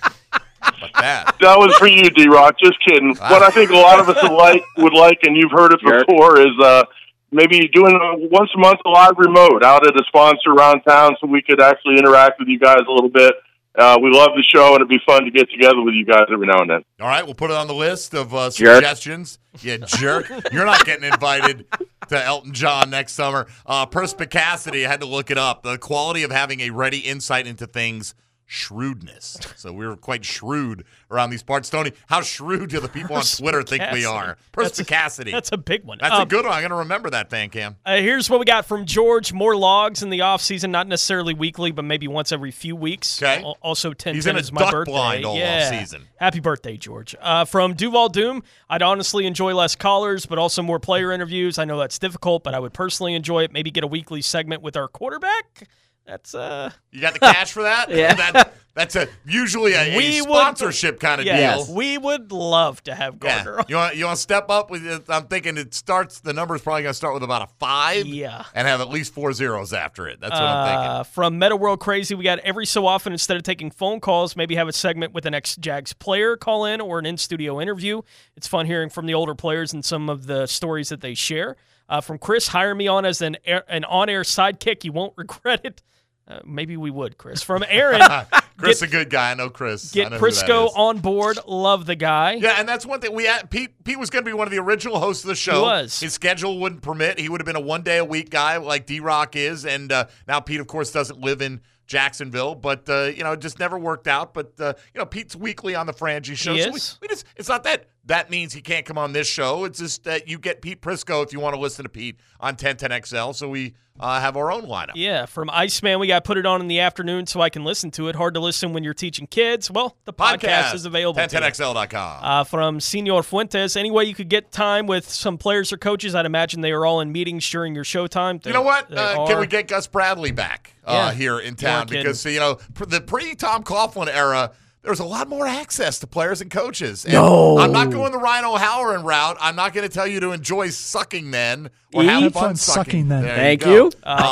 That was for you, D-Rock. Just kidding. Wow. What I think a lot of us would like, and you've heard it before, is maybe doing once a month a live remote out at a sponsor around town so we could actually interact with you guys a little bit. We love the show, and it'd be fun to get together with you guys every now and then. All right, we'll put it on the list of suggestions. Yeah, jerk. You're not getting invited to Elton John next summer. Perspicacity, I had to look it up. The quality of having a ready insight into things. Shrewdness. So we're quite shrewd around these parts. Tony, how shrewd do the people on Twitter think we are? Perspicacity. That's a big one. That's a good one. I'm going to remember that, Fan Cam. Here's what we got from George. More logs in the offseason, not necessarily weekly, but maybe once every few weeks. Okay. Also, 10 He's in is a my duck birthday. blind all offseason. Happy birthday, George. From Duval Doom, I'd honestly enjoy less callers, but also more player interviews. I know that's difficult, but I would personally enjoy it. Maybe get a weekly segment with our quarterback. That's You got the cash for that? Yeah. That's usually a sponsorship kind of deal. We would love to have Gardner. Yeah. You want to step up with it? I'm thinking the number's probably going to start with about a 5 and have at least 4 zeros after it. That's what I'm thinking. From Meta World Crazy, we got every so often, instead of taking phone calls, maybe have a segment with an ex-Jags player call in or an in-studio interview. It's fun hearing from the older players and some of the stories that they share. From Chris, hire me on as an on-air sidekick. You won't regret it. Maybe we would, Chris. From Aaron. Chris, a good guy. I know Chris. Get Prisco on board. Love the guy. Yeah, and that's one thing. Pete was going to be one of the original hosts of the show. He was. His schedule wouldn't permit. He would have been a one-day-a-week guy like D-Rock is. And now Pete, of course, doesn't live in Jacksonville, but it just never worked out. But Pete's weekly on the Frangie show. He so is. It's not that means he can't come on this show. It's just that you get Pete Prisco if you want to listen to Pete on 1010XL. So we have our own lineup. Yeah, from Iceman, we got to put it on in the afternoon so I can listen to it. Hard to listen when you're teaching kids. Well, the podcast is available. 1010XL.com. From Senor Fuentes, any way you could get time with some players or coaches, I'd imagine they are all in meetings during your showtime. You know what? Can we get Gus Bradley back here in town? Because, the pre-Tom Coughlin era, there was a lot more access to players and coaches. And I'm not going the Ryan O'Halloran route. I'm not going to tell you to enjoy sucking then or have fun sucking then. Thank you.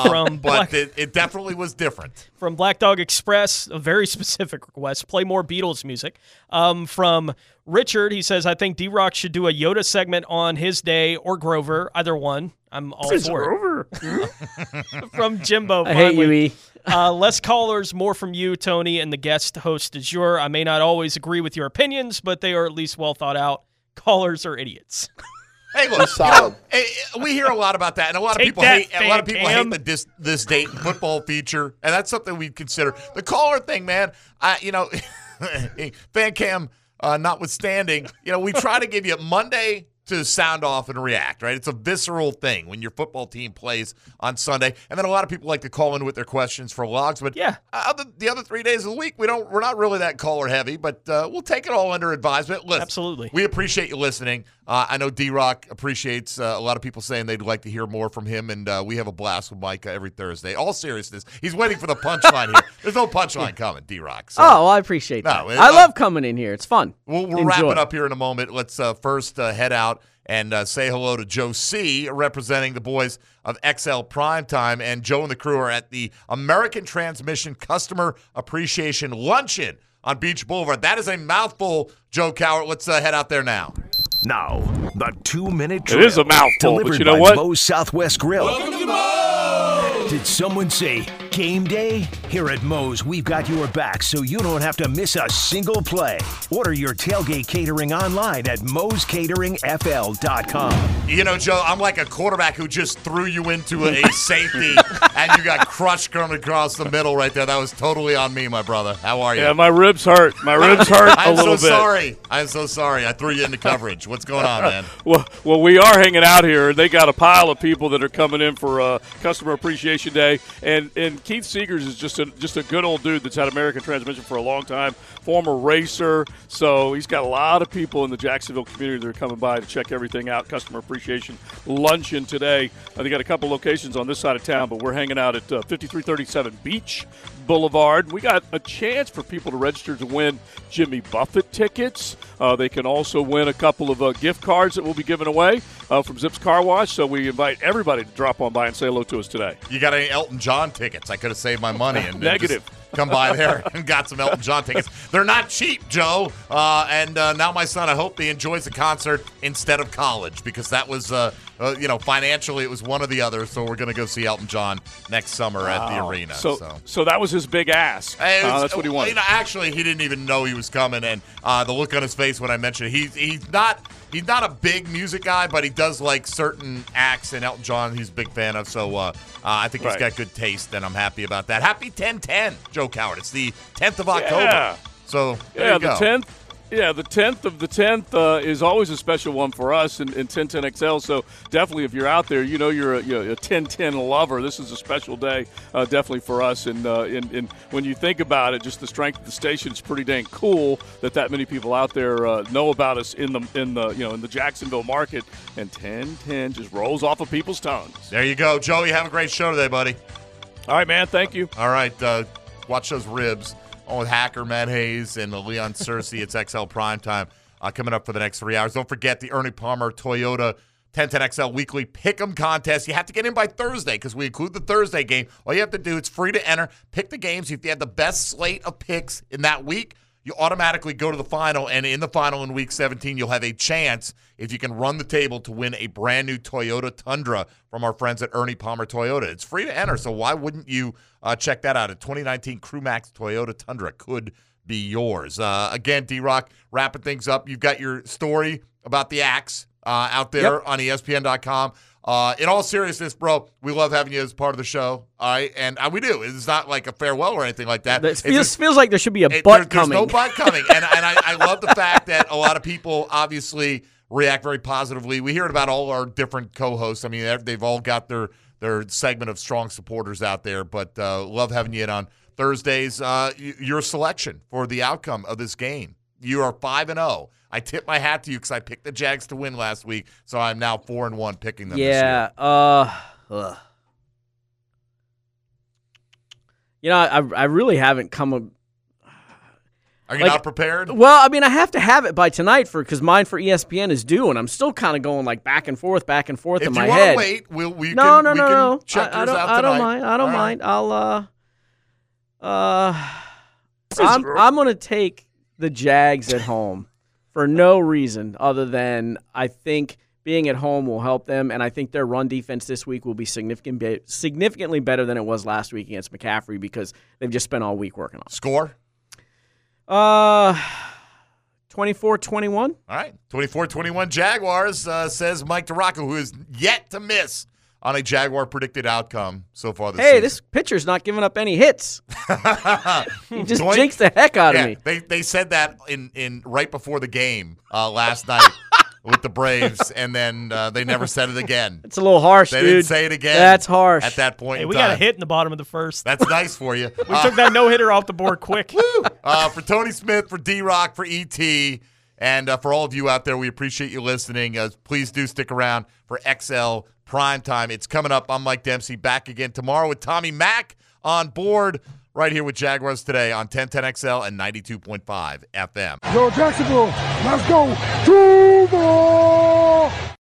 But it definitely was different. From Black Dog Express, a very specific request, play more Beatles music. From Richard, he says, I think D-Rock should do a Yoda segment on his day or Grover, either one. I'm all for it. From Jimbo, I hate you, E. Less callers, more from you, Tony, and the guest host du jour. I may not always agree with your opinions, but they are at least well thought out. Callers are idiots. Hey, look, we hear a lot about that, and a lot of people hate. A lot of people hate the this date and football feature, and that's something we consider. The caller thing, man. Fan Cam notwithstanding, we try to give you Monday to sound off and react, right? It's a visceral thing when your football team plays on Sunday. And then a lot of people like to call in with their questions for logs. But the other 3 days of the week, we're not really that caller heavy, but we'll take it all under advisement. Listen, absolutely. We appreciate you listening. I know D-Rock appreciates a lot of people saying they'd like to hear more from him, and we have a blast with Micah every Thursday. All seriousness, he's waiting for the punchline here. There's no punchline coming, D-Rock. So. Oh, well, I appreciate that. I love coming in here. It's fun. We'll wrap it up here in a moment. Let's first head out and say hello to Joe C., representing the boys of XL Primetime. And Joe and the crew are at the American Transmission Customer Appreciation Luncheon on Beach Boulevard. That is a mouthful, Joe Cowart. Let's head out there now. Now, the 2-minute trip. It is a mouthful, delivered but you know by what? Moe's Southwest Grill. Welcome to Moe's! Did someone say Game day? Here at Moe's, we've got your back so you don't have to miss a single play. Order your tailgate catering online at moescateringfl.com. You know, Joe, I'm like a quarterback who just threw you into a safety and you got crushed coming across the middle right there. That was totally on me, my brother. How are you? Yeah, my ribs hurt. My ribs hurt a little bit. I'm so sorry. I threw you into coverage. What's going on, man? Well, we are hanging out here. They got a pile of people that are coming in for Customer Appreciation Day, and Keith Seegers is just a good old dude that's had American Transmission for a long time, former racer. So he's got a lot of people in the Jacksonville community that are coming by to check everything out. Customer Appreciation Luncheon today. They got a couple locations on this side of town, but we're hanging out at 5337 Beach Boulevard. We got a chance for people to register to win Jimmy Buffett tickets. They can also win a couple of gift cards that we'll be giving away from Zips Car Wash. So we invite everybody to drop on by and say hello to us today. You got any Elton John tickets? I could have saved my money and negative. Come by there and got some Elton John tickets. They're not cheap, Joe. And now my son, I hope he enjoys the concert instead of college, because that was, financially it was one or the other. So we're going to go see Elton John next summer at the arena. So that was his big ask. That's what he wanted. Actually, he didn't even know he was coming, and the look on his face when I mentioned it, he's not a big music guy, but he does like certain acts, and Elton John he's a big fan of. So I think he's got good taste, and I'm happy about that. Happy 10/10, Joe Coward. It's the 10th of October. Yeah. So there you go. The 10th. Yeah, the 10th of the 10th is always a special one for us in 1010XL. So definitely, if you're out there, you're a 1010 lover. This is a special day, definitely for us. And when you think about it, just the strength of the station, it's pretty dang cool that many people out there know about us in the Jacksonville market. And 1010 just rolls off of people's tongues. There you go, Joey. Have a great show today, buddy. All right, man. Thank you. All right, watch those ribs. On with Hacker, Matt Hayes, and Leon Searcy. It's XL Primetime coming up for the next 3 hours. Don't forget the Ernie Palmer Toyota 1010XL Weekly Pick'em Contest. You have to get in by Thursday because we include the Thursday game. All you have to do, it's free to enter. Pick the games. If you have the best slate of picks in that week, you automatically go to the final, and in the final in Week 17, you'll have a chance, if you can run the table, to win a brand-new Toyota Tundra from our friends at Ernie Palmer Toyota. It's free to enter, so why wouldn't you check that out? A 2019 CrewMax Toyota Tundra could be yours. Again, D-Rock, wrapping things up. You've got your story about the axe out there on ESPN.com. In all seriousness, bro, we love having you as part of the show. All right, and we do. It's not like a farewell or anything like that. It feels like there should be a butt coming. There's no butt coming, and I love the fact that a lot of people obviously react very positively. We hear about all our different co-hosts. I mean, they've all got their segment of strong supporters out there, but love having you in on Thursdays. Your selection for the outcome of this game. You are 5-0. I tip my hat to you because I picked the Jags to win last week, so I'm now 4-1 picking them this year. I really haven't come. Are you not prepared? Well, I mean, I have to have it by tonight because mine for ESPN is due, and I'm still kind of going like back and forth in my head. If you want to wait, we can check yours out tonight. I don't mind. I don't mind. I'm going to take the Jags at home for no reason other than I think being at home will help them, and I think their run defense this week will be significantly better than it was last week against McCaffrey because they've just spent all week working on it. Score? 24-21. All right, 24-21 Jaguars, says Mike DeRocco, who is yet to miss on a Jaguar predicted outcome so far this season. This pitcher's not giving up any hits. He just jinxed the heck out of me. They said that in right before the game last night with the Braves, and then they never said it again. It's a little harsh, They dude. didn't say it again. That's harsh. At that point in we time. got a hit in the bottom of the first. That's nice for you. We took that no-hitter off the board quick. For Tony Smith, for D-Rock, for E.T., and for all of you out there, we appreciate you listening. Please do stick around for XL Primetime. It's coming up. I'm Mike Dempsey, back again tomorrow with Tommy Mack on board right here with Jaguars Today on 1010XL and 92.5 FM. Yo, Jacksonville, let's go. Duval!